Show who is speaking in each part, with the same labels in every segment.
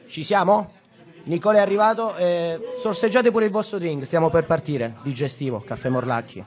Speaker 1: Ci siamo? Nicola è arrivato, sorseggiate pure il vostro drink, stiamo per partire. Digestivo, caffè Morlacchi.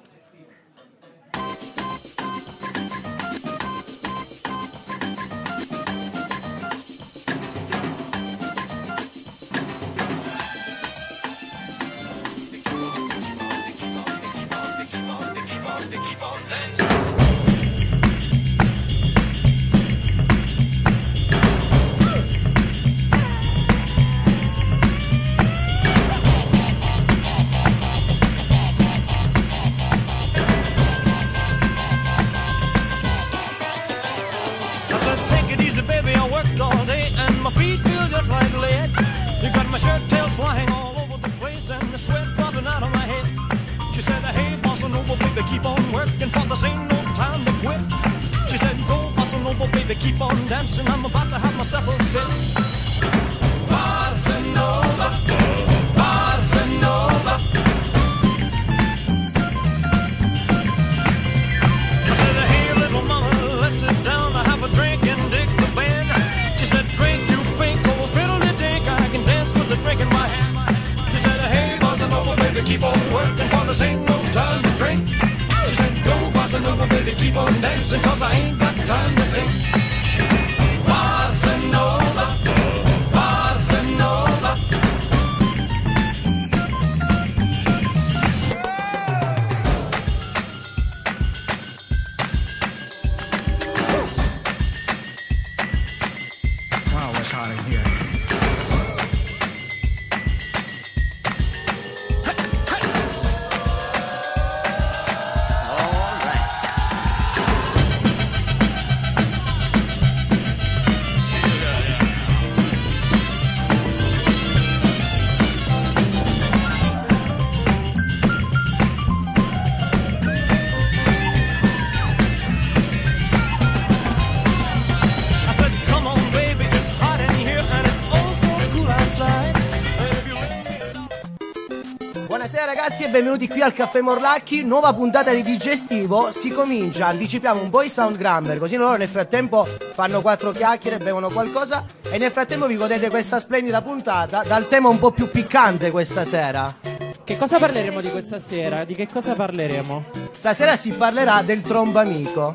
Speaker 1: Buonasera ragazzi e benvenuti qui al Caffè Morlacchi, nuova puntata di Digestivo. Si comincia, anticipiamo un po' i sound grumber, così loro nel frattempo fanno quattro chiacchiere, bevono qualcosa e nel frattempo vi godete questa splendida puntata dal tema un po' più piccante questa sera.
Speaker 2: Che cosa parleremo di questa sera? Di che cosa parleremo?
Speaker 1: Stasera si parlerà del trombamico.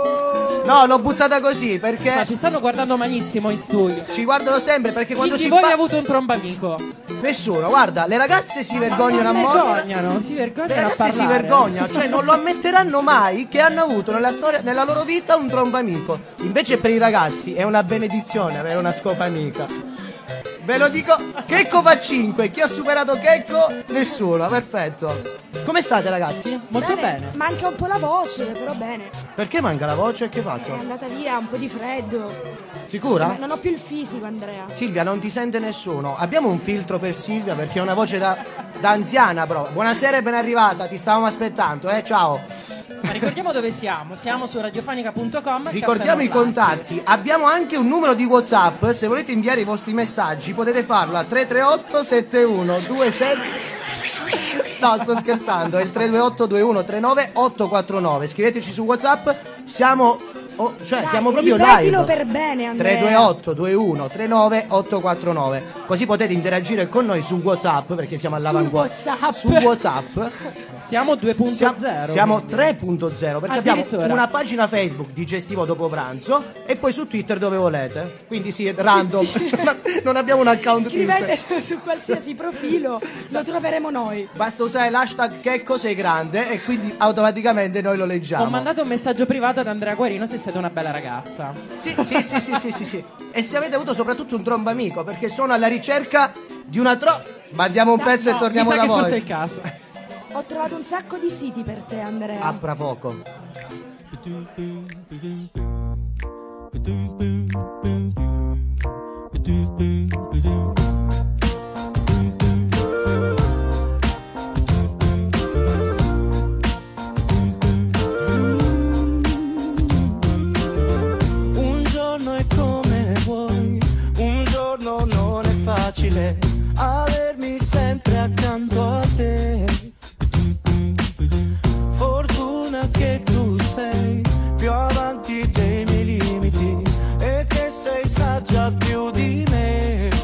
Speaker 1: No, l'ho buttata così perché...
Speaker 2: Ma ci stanno guardando malissimo in studio.
Speaker 1: Ci guardano sempre perché quando
Speaker 2: Chi
Speaker 1: si
Speaker 2: di voi ha avuto un trombamico?
Speaker 1: Nessuno, guarda, le ragazze si vergognano a morte.
Speaker 2: Si vergognano
Speaker 1: Le
Speaker 2: a
Speaker 1: ragazze
Speaker 2: parlare.
Speaker 1: si vergognano, cioè non lo ammetteranno mai che hanno avuto nella storia, nella loro vita un trombamico. Invece per i ragazzi è una benedizione avere una scopamica. Ve lo dico, Checco fa 5, chi ha superato Checco? Nessuno, perfetto. Come state ragazzi?
Speaker 2: Molto bene.
Speaker 3: Manca un po' la voce, però bene.
Speaker 1: Perché manca la voce? Che hai
Speaker 3: È
Speaker 1: fatto?
Speaker 3: andata via, un po' di freddo.
Speaker 1: Sicura?
Speaker 3: Non ho più il fisico, Andrea.
Speaker 1: Silvia, non ti sente nessuno. Abbiamo un filtro per Silvia perché ha una voce da anziana però. Buonasera e ben arrivata, ti stavamo aspettando, ciao.
Speaker 2: Ma ricordiamo dove siamo. Siamo su radiofonica.com.
Speaker 1: Ricordiamo i contatti. Abbiamo anche un numero di WhatsApp. Se volete inviare i vostri messaggi potete farlo a 338 7127. No, sto scherzando. È il 328 2139 849. Scriveteci su WhatsApp. Siamo proprio
Speaker 3: ripetilo
Speaker 1: live.
Speaker 3: per bene, Andrea.
Speaker 1: 328 2139 849. Così potete interagire con noi su WhatsApp perché siamo all'avanguardia. Su WhatsApp.
Speaker 2: Siamo 2.0.
Speaker 1: Siamo 3.0 perché abbiamo
Speaker 2: Addirittura.
Speaker 1: una pagina Facebook Digestivo dopo pranzo e poi su Twitter dove volete. Quindi sì, è random. Non abbiamo un account
Speaker 3: Scrivete
Speaker 1: Twitter.
Speaker 3: su qualsiasi profilo, lo troveremo noi.
Speaker 1: Basta usare l'hashtag Checco sei grande e quindi automaticamente noi lo leggiamo.
Speaker 2: Ho mandato un messaggio privato ad Andrea Guarino se siete una bella ragazza.
Speaker 1: Sì. E se avete avuto soprattutto un trombamico perché sono alla ricerca di una Mandiamo un pezzo e torniamo
Speaker 2: mi sa
Speaker 1: da
Speaker 2: che
Speaker 1: voi.
Speaker 2: forse è il caso.
Speaker 3: Ho trovato un sacco di siti per te, Andrea.
Speaker 1: A fra poco.
Speaker 4: Un giorno è come vuoi, un giorno non è facile avermi sempre accanto a te. Fortuna che tu sei più avanti dei miei limiti e che sei saggia più di me.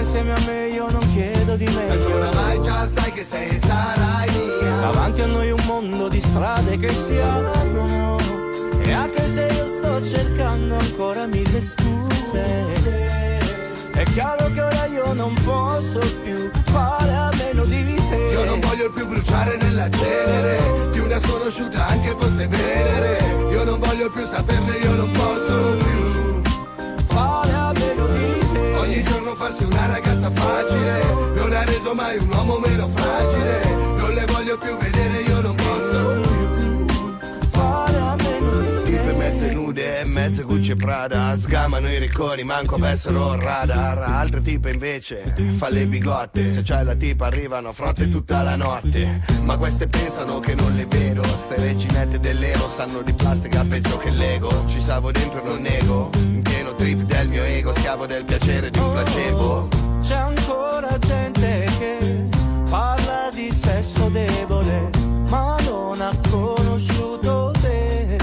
Speaker 4: insieme a me, io non chiedo di meglio.
Speaker 5: Oramai già sai che sei e sarai mia.
Speaker 4: Davanti a noi un mondo di strade che si aprono, e anche se io sto cercando ancora mille scuse, è chiaro che ora io non posso più fare a meno di te.
Speaker 5: Io non voglio più bruciare nella cenere di una sconosciuta, anche fosse Venere. Io non voglio più saperne, io non posso più
Speaker 4: fare a meno di te.
Speaker 5: Ogni giorno farsi una ragazza facile non ha reso mai un uomo meno fragile. Non le voglio più vedere, io non posso più
Speaker 4: fare a meno di te.
Speaker 5: Tipe mezze nude, mezze Gucci e Prada, sgamano i ricconi, manco avessero radar. Altre tipe invece fa le bigotte, se c'hai la tipa arrivano frotte tutta la notte. Ma queste pensano che non le vedo, ste reginette dell'ero sanno di plastica peggio che Lego. Ci stavo dentro e non nego, in pieno trip del mio ego, schiavo del piacere di un placebo.
Speaker 4: C'è ancora gente che parla di sesso debole, ma non ha conosciuto te.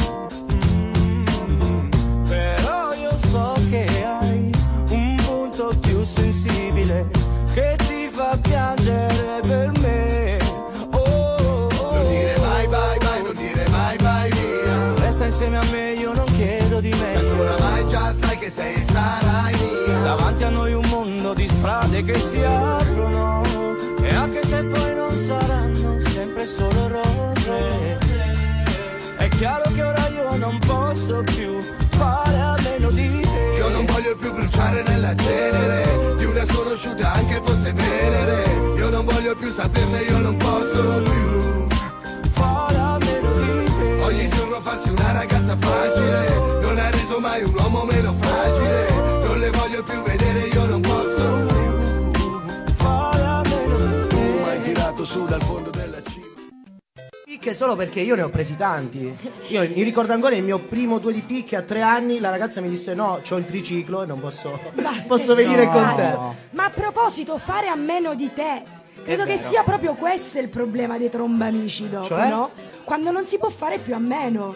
Speaker 4: Però io so che hai un punto più sensibile che ti fa piangere per me.
Speaker 5: Non dire mai bye bye, non dire mai bye via.
Speaker 4: Resta insieme a me, io non chiedo di meglio.
Speaker 5: Oramai già sai che sei e sarai mia.
Speaker 4: Davanti a noi un mondo di strade che si aprono, e anche se poi non saranno sempre solo rose, è chiaro che ora io non posso più fare a meno di te.
Speaker 5: Io non voglio più bruciare nella cenere di una sconosciuta, anche fosse Venere. Io non voglio più saperne, io non posso più
Speaker 4: fare a meno di te.
Speaker 5: ogni giorno farsi una ragazza facile non ha reso mai un uomo meno fragile. Non le voglio più vedere, io non posso più
Speaker 4: fare a meno di te.
Speaker 5: Tu m'hai tirato su dal fondo della cima.
Speaker 1: Picche solo perché io ne ho presi tanti. Io mi ricordo ancora il mio primo 2 di picche a 3 anni. La ragazza mi disse: no, c'ho il triciclo e non posso venire con te.
Speaker 3: Ma a proposito, fare a meno di te. Credo che sia proprio questo il problema dei trombamici dopo,
Speaker 1: Cioè?
Speaker 3: no? Quando non si può fare più a meno.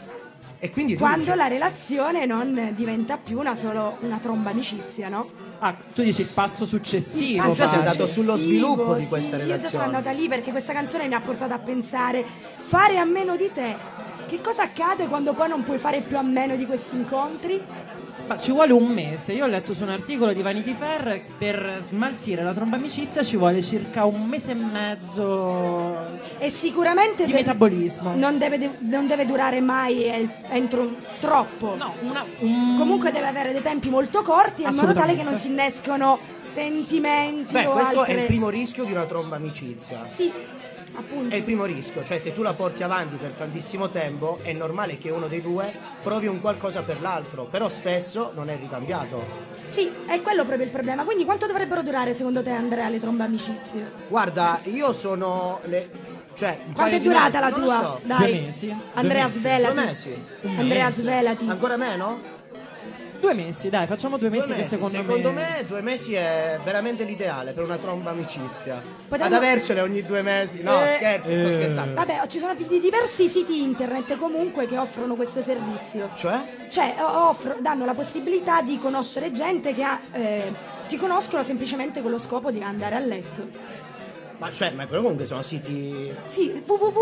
Speaker 1: E quindi tu
Speaker 3: Quando
Speaker 1: dici-
Speaker 3: la relazione non diventa più solo una tromba amicizia, no?
Speaker 2: Ah, tu dici il passo successivo.
Speaker 3: Il passo
Speaker 1: sei andato
Speaker 3: successivo,
Speaker 1: sullo sviluppo di
Speaker 3: sì,
Speaker 1: questa
Speaker 3: Io già sono
Speaker 1: relazione.
Speaker 3: andata lì perché questa canzone mi ha portato a pensare: fare a meno di te. Che cosa accade quando poi non puoi fare più a meno di questi incontri?
Speaker 2: Ma ci vuole un mese. Io ho letto su un articolo di Vanity Fair, per smaltire la tromba amicizia ci vuole circa un mese e mezzo
Speaker 3: E sicuramente
Speaker 2: di metabolismo.
Speaker 3: non deve durare mai entro troppo.
Speaker 2: No,
Speaker 3: Comunque deve avere dei tempi molto corti in modo tale
Speaker 2: Assolutamente.
Speaker 3: che non si innescono sentimenti
Speaker 1: Beh,
Speaker 3: o
Speaker 1: questo
Speaker 3: altre...
Speaker 1: è il primo rischio di una tromba amicizia.
Speaker 3: Sì, appunto.
Speaker 1: È il primo rischio, cioè se tu la porti avanti per tantissimo tempo è normale che uno dei due provi un qualcosa per l'altro, però spesso non è ricambiato.
Speaker 3: Sì, è quello proprio il problema. Quindi quanto dovrebbero durare secondo te, Andrea, le trombe amicizie?
Speaker 1: Guarda, io sono cioè un
Speaker 3: Quanto
Speaker 1: paio
Speaker 3: è
Speaker 1: di
Speaker 3: durata
Speaker 1: mesi,
Speaker 3: la
Speaker 1: non lo
Speaker 3: tua?
Speaker 1: so.
Speaker 3: Dai.
Speaker 2: 2 mesi.
Speaker 3: Andrea,
Speaker 2: 2 mesi.
Speaker 3: svelati.
Speaker 1: 2 mesi.
Speaker 3: Andrea,
Speaker 2: mese.
Speaker 3: svelati.
Speaker 1: Ancora meno?
Speaker 2: 2 mesi, dai, facciamo 2 mesi,
Speaker 1: 2
Speaker 2: che
Speaker 1: mesi.
Speaker 2: secondo
Speaker 1: me 2 mesi è veramente l'ideale per una tromba amicizia.
Speaker 3: Potremmo-
Speaker 1: Ad avercene ogni 2 mesi. No, scherzi, sto scherzando.
Speaker 3: Vabbè, ci sono diversi siti internet comunque che offrono questo servizio.
Speaker 1: Cioè?
Speaker 3: Cioè, danno la possibilità di conoscere gente che ti conoscono semplicemente con lo scopo di andare a letto.
Speaker 1: Ma comunque sono siti.
Speaker 3: Sì,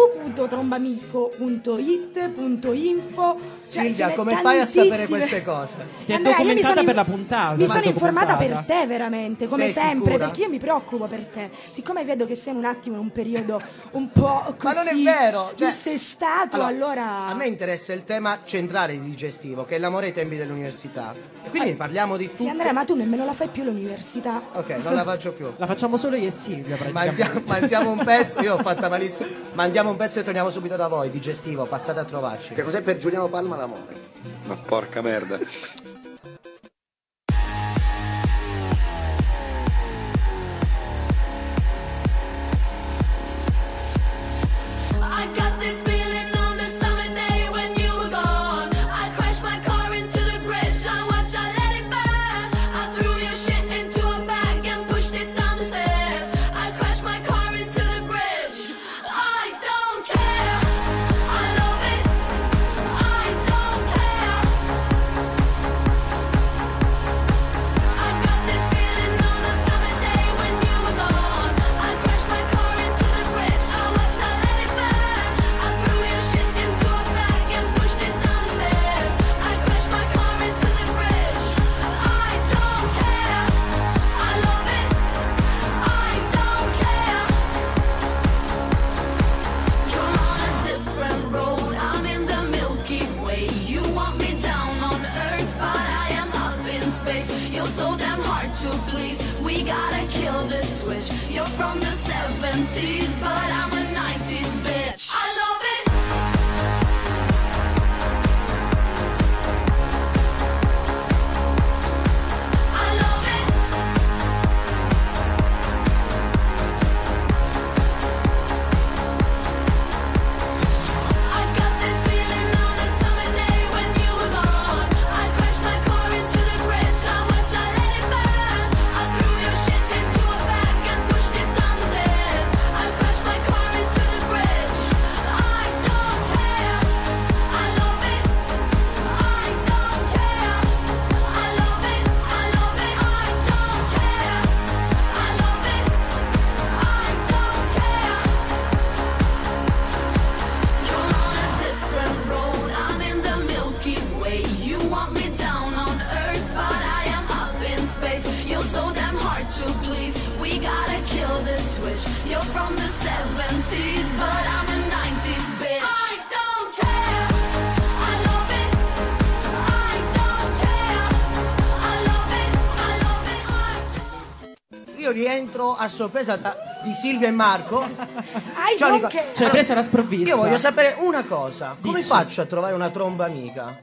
Speaker 3: www.trombamico.it.info.
Speaker 1: Silvia, come fai a sapere queste cose?
Speaker 2: Si è
Speaker 3: Andrea, io mi
Speaker 2: documentata
Speaker 3: sono-
Speaker 2: per la puntata.
Speaker 3: Mi
Speaker 2: si è
Speaker 3: sono informata
Speaker 2: documentata.
Speaker 3: per te veramente, come
Speaker 1: Sei
Speaker 3: sempre,
Speaker 1: sicura?
Speaker 3: perché io mi preoccupo per te. Siccome vedo che sei un attimo in un periodo un po' così
Speaker 1: Ma non è vero! Cioè,
Speaker 3: dissestato, allora...
Speaker 1: A me interessa il tema centrale di digestivo, che è l'amore ai tempi dell'università. E quindi parliamo di tutto.
Speaker 3: Sì, Andrea, ma tu nemmeno la fai più l'università.
Speaker 1: Ok, non la faccio più.
Speaker 2: La facciamo solo io e Silvia, praticamente.
Speaker 1: Mandiamo un pezzo, io ho fatta malissimo. Mandiamo un pezzo e torniamo subito da voi, digestivo, passate a trovarci.
Speaker 6: Che cos'è per Giuliano Palma l'amore?
Speaker 7: Ma porca merda.
Speaker 8: I got this feeling on the summer day when you were gone. I crashed my car into the bridge. I watched, I let it burn. I threw your shit into a bag and pushed it down the stairs. I crashed my car into the bridge. I don't care. I love it. I don't care. switch. You're from the 70s, but I'm a 90s bitch. I love it. I love it. I got this feeling on a summer day when you were gone. I crashed my car into the bridge. I watched, I let it burn. I threw your shit into a bag and pushed it down the stairs. I crashed my car into the bridge. I don't care. I love it. I don't care. I love it. I love it. I don't care. I love it. I don't care. You're on a different road. I'm in the Milky Way. You want me down on Earth, but I am up in space. You're so damn hard to please. We gotta kill this switch. You're from the 70s, but I'm a 90s bitch. I don't care. I love it. I don't care. I love it. I love it.
Speaker 1: Io rientro a sorpresa di Silvia e Marco.
Speaker 3: I
Speaker 1: Ciao,
Speaker 3: don't
Speaker 1: Nico.
Speaker 3: care.
Speaker 2: Cioè, presa la sprovvista.
Speaker 1: Io voglio sapere una cosa. Come
Speaker 2: Dici.
Speaker 1: faccio a trovare una tromba amica?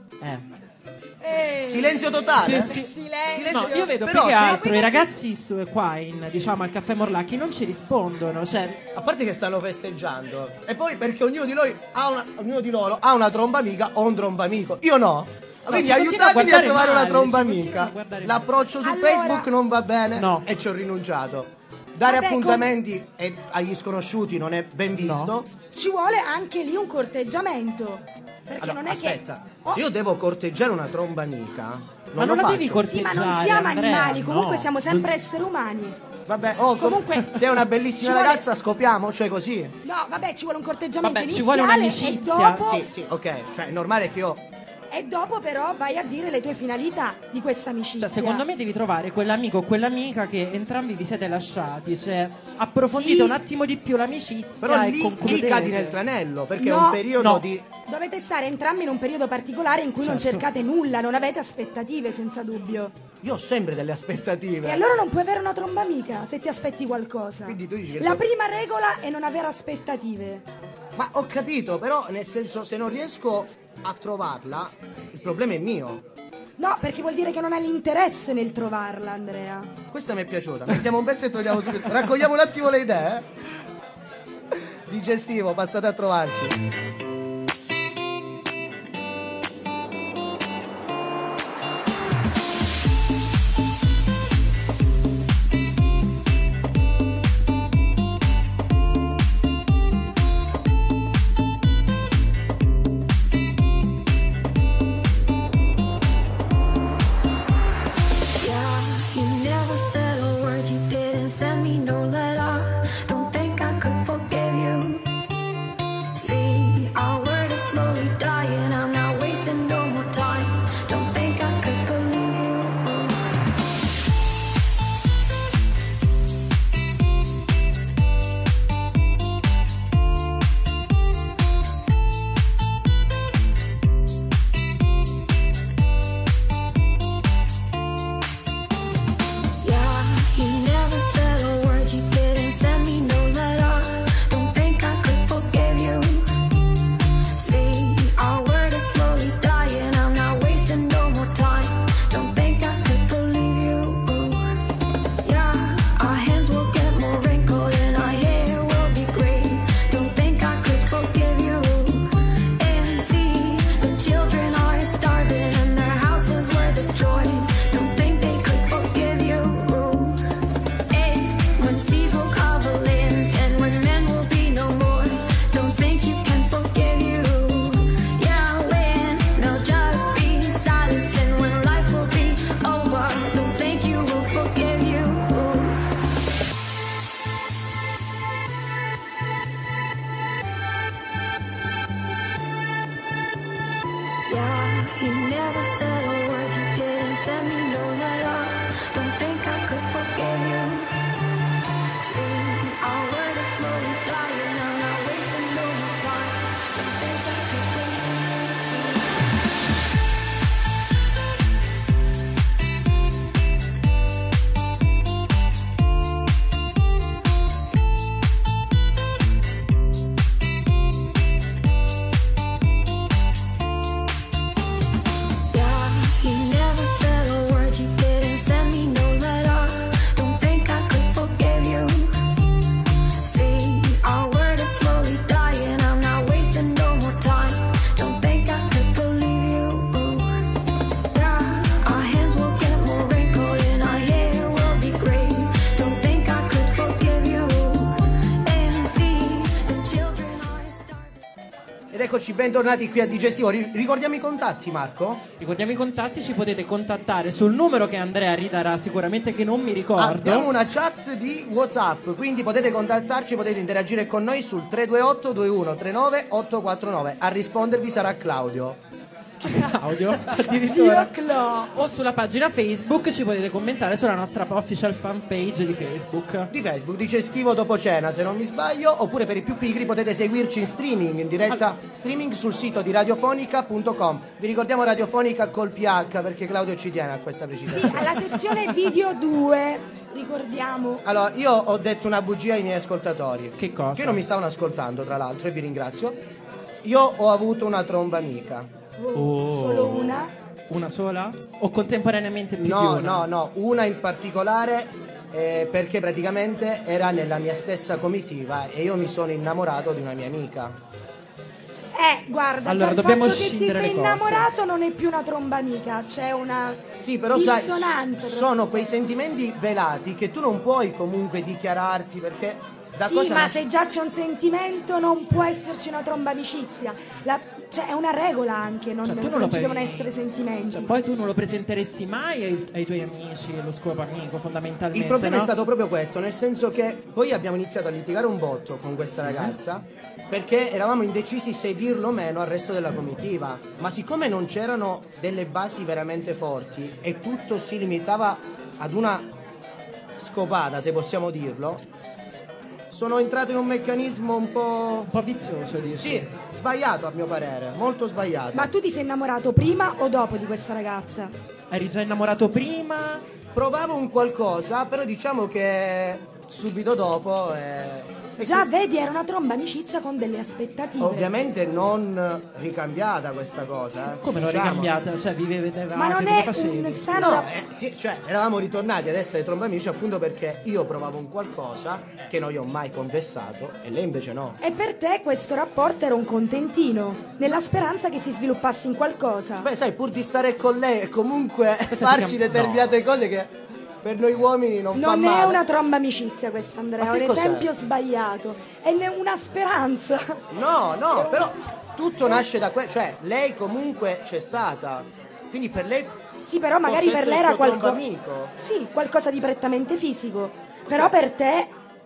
Speaker 2: Eh.
Speaker 1: Silenzio totale?
Speaker 2: Sì, sì.
Speaker 3: Silenzio.
Speaker 2: No, io vedo
Speaker 1: Però
Speaker 2: più che
Speaker 1: se-
Speaker 2: altro i ragazzi qua diciamo al caffè Morlacchi non ci rispondono, cioè
Speaker 1: A parte che stanno festeggiando. E poi perché ognuno di loro ha una tromba amica o un tromba amico. Io no. Quindi
Speaker 2: si continua a
Speaker 1: aiutatemi a
Speaker 2: guardare
Speaker 1: trovare una
Speaker 2: male,
Speaker 1: tromba
Speaker 2: si continua
Speaker 1: amica.
Speaker 2: a guardare
Speaker 1: L'approccio su
Speaker 3: Allora-
Speaker 1: Facebook non va bene
Speaker 2: No.
Speaker 1: e ci ho rinunciato. Dare
Speaker 3: Vabbè,
Speaker 1: appuntamenti agli sconosciuti non è ben visto.
Speaker 2: No.
Speaker 3: Ci vuole anche lì un corteggiamento. Perché
Speaker 1: Allora,
Speaker 3: non è
Speaker 1: aspetta,
Speaker 3: che. Oh,
Speaker 1: se io devo corteggiare una tromba amica, non
Speaker 2: ma non
Speaker 1: lo
Speaker 2: la devi
Speaker 1: faccio.
Speaker 3: sì,
Speaker 2: corteggiare.
Speaker 3: ma non siamo
Speaker 2: Andrea,
Speaker 3: animali, comunque
Speaker 2: no.
Speaker 3: siamo sempre esseri umani.
Speaker 1: Vabbè,
Speaker 3: Comunque,
Speaker 1: se è una bellissima
Speaker 3: ci vuole-
Speaker 1: ragazza scopiamo, cioè così.
Speaker 3: No, vabbè, ci vuole un corteggiamento
Speaker 2: Vabbè, ci
Speaker 3: iniziale
Speaker 2: vuole un'amicizia.
Speaker 3: e dopo,
Speaker 1: Sì, ok, cioè è normale che io
Speaker 3: e dopo però vai a dire le tue finalità di questa amicizia.
Speaker 2: Cioè, secondo me devi trovare quell'amico o quell'amica che entrambi vi siete lasciati, cioè approfondite
Speaker 3: Sì.
Speaker 2: un attimo di più l'amicizia
Speaker 1: però
Speaker 2: e
Speaker 1: lì
Speaker 2: concludete.
Speaker 1: cadi nel tranello, perché è
Speaker 3: No,
Speaker 1: un periodo
Speaker 2: no.
Speaker 1: di
Speaker 3: Dovete stare entrambi in un periodo particolare in cui non
Speaker 2: Certo.
Speaker 3: cercate nulla, non avete aspettative, senza dubbio.
Speaker 1: io ho sempre delle aspettative.
Speaker 3: E allora non puoi avere una tromba amica se ti aspetti qualcosa.
Speaker 1: Quindi tu dici che
Speaker 3: La prima regola è non avere aspettative.
Speaker 1: Ma ho capito, però nel senso se non riesco a trovarla, il problema è mio.
Speaker 3: No, perché vuol dire che non hai l'interesse nel trovarla, Andrea.
Speaker 1: Questa mi è piaciuta. Mettiamo un pezzo e togliamo subito. Raccogliamo un attimo le idee. Digestivo, passate a trovarci.
Speaker 8: Yeah, you never said a word, you didn't send me no letter. Don't think I could forgive you. See, our word is slowly dying, I'm not wasting no more time. Don't think I could believe you. Yeah, you never said a word, you didn't send me no letter. Don't think I could forgive you. See, our word is slowly dying, I'm not wasting no more time. Don't think I could believe you. Yeah, our hands will get more wrinkled and our hair will be gray. Don't think I could forgive you. And see, the children are starving and their houses were destroyed. Don't think they could forgive you. And when seas will cover lands and when men will be no more. Don't think you can forgive you. Yeah, when there'll just be silence and when life will be over. Don't think you will forgive you. Yeah, you never said a word, you didn't send me no letter. Don't think I could forgive you. See, our word is slowly dying, I'm not wasting no more time. Don't think I could believe you.
Speaker 1: eccoci, bentornati qui a Digestivo. Ricordiamo i contatti, Marco?
Speaker 2: Ricordiamo i contatti, ci potete contattare sul numero che Andrea ridarà sicuramente, che non mi ricordo.
Speaker 1: Abbiamo una chat di WhatsApp, quindi potete contattarci, potete interagire con noi sul 328 21 39 849. A rispondervi sarà Claudio.
Speaker 2: Audio addirittura.
Speaker 3: Zio Clo.
Speaker 2: O sulla pagina Facebook ci potete commentare sulla nostra official fan page di Facebook.
Speaker 1: Di Facebook, Digestivo dopo cena, se non mi sbaglio, oppure per i più pigri potete seguirci in streaming, in diretta streaming sul sito di radiofonica.com. Vi ricordiamo Radiofonica col PH perché Claudio ci tiene a questa
Speaker 3: Sì,
Speaker 1: precisazione.
Speaker 3: alla sezione video 2, ricordiamo.
Speaker 1: Allora, io ho detto una bugia ai miei ascoltatori.
Speaker 2: Che cosa?
Speaker 1: Che non mi stavano ascoltando, tra l'altro, e vi ringrazio. Io ho avuto una tromba amica.
Speaker 3: Solo una?
Speaker 2: Una sola? O contemporaneamente più di
Speaker 1: No,
Speaker 2: una?
Speaker 1: no, una in particolare perché praticamente era nella mia stessa comitiva e io mi sono innamorato di una mia amica.
Speaker 3: Guarda,
Speaker 2: Allora,
Speaker 3: già il
Speaker 2: dobbiamo
Speaker 3: fatto che ti
Speaker 2: scindere
Speaker 3: sei
Speaker 2: le cose.
Speaker 3: innamorato non è più una tromba amica, c'è una
Speaker 1: Sì, però sai,
Speaker 3: dissonanza.
Speaker 1: sono quei sentimenti velati che tu non puoi comunque dichiararti perché da
Speaker 3: Sì,
Speaker 1: cosa
Speaker 3: ma
Speaker 1: nasce-
Speaker 3: se già c'è un sentimento non può esserci una tromba amicizia. Cioè è una regola anche, non,
Speaker 2: Cioè, tu non
Speaker 3: non
Speaker 2: lo
Speaker 3: ci
Speaker 2: puoi-
Speaker 3: devono essere sentimenti.
Speaker 2: Cioè, poi tu non lo presenteresti mai ai tuoi amici, lo scopo amico, fondamentalmente.
Speaker 1: Il problema
Speaker 2: no?
Speaker 1: è stato proprio questo, nel senso che poi abbiamo iniziato a litigare un botto con questa ragazza perché eravamo indecisi se dirlo o meno al resto della comitiva, ma siccome non c'erano delle basi veramente forti e tutto si limitava ad una scopata, se possiamo dirlo, sono entrato in un meccanismo un po'...
Speaker 2: Un po' vizioso, dici?
Speaker 1: Sì, sbagliato a mio parere, molto sbagliato.
Speaker 3: Ma tu ti sei innamorato prima o dopo di questa ragazza?
Speaker 2: Eri già innamorato prima?
Speaker 1: Provavo un qualcosa, però diciamo che subito dopo... e
Speaker 3: Già vedi, era una tromba amicizia con delle aspettative.
Speaker 1: ovviamente non ricambiata questa cosa.
Speaker 2: Come non
Speaker 1: diciamo.
Speaker 2: ricambiata? Cioè, vivevate,
Speaker 3: Ma non
Speaker 2: come
Speaker 3: è
Speaker 2: facevi?
Speaker 3: un sano
Speaker 1: No, sì, cioè eravamo ritornati ad essere tromba amici appunto perché io provavo un qualcosa che non gli ho mai confessato e lei invece no.
Speaker 3: E per te questo rapporto era un contentino, nella speranza che si sviluppasse in qualcosa.
Speaker 1: Beh, sai, pur di stare con lei e comunque
Speaker 2: Questa
Speaker 1: farci
Speaker 2: si chiama-
Speaker 1: determinate cose che per noi uomini non fa
Speaker 3: Non
Speaker 1: male.
Speaker 3: è una tromba amicizia questa, Andrea,
Speaker 1: Ma
Speaker 3: è
Speaker 1: che
Speaker 3: un
Speaker 1: cos'è?
Speaker 3: esempio sbagliato. È una speranza.
Speaker 1: No, però tutto nasce da cioè lei comunque c'è stata. Quindi per lei
Speaker 3: Sì, però magari
Speaker 1: fosse
Speaker 3: per lei
Speaker 1: il
Speaker 3: era
Speaker 1: suo tromba
Speaker 3: qualcosa.
Speaker 1: amico.
Speaker 3: Sì, qualcosa di prettamente fisico. Però per te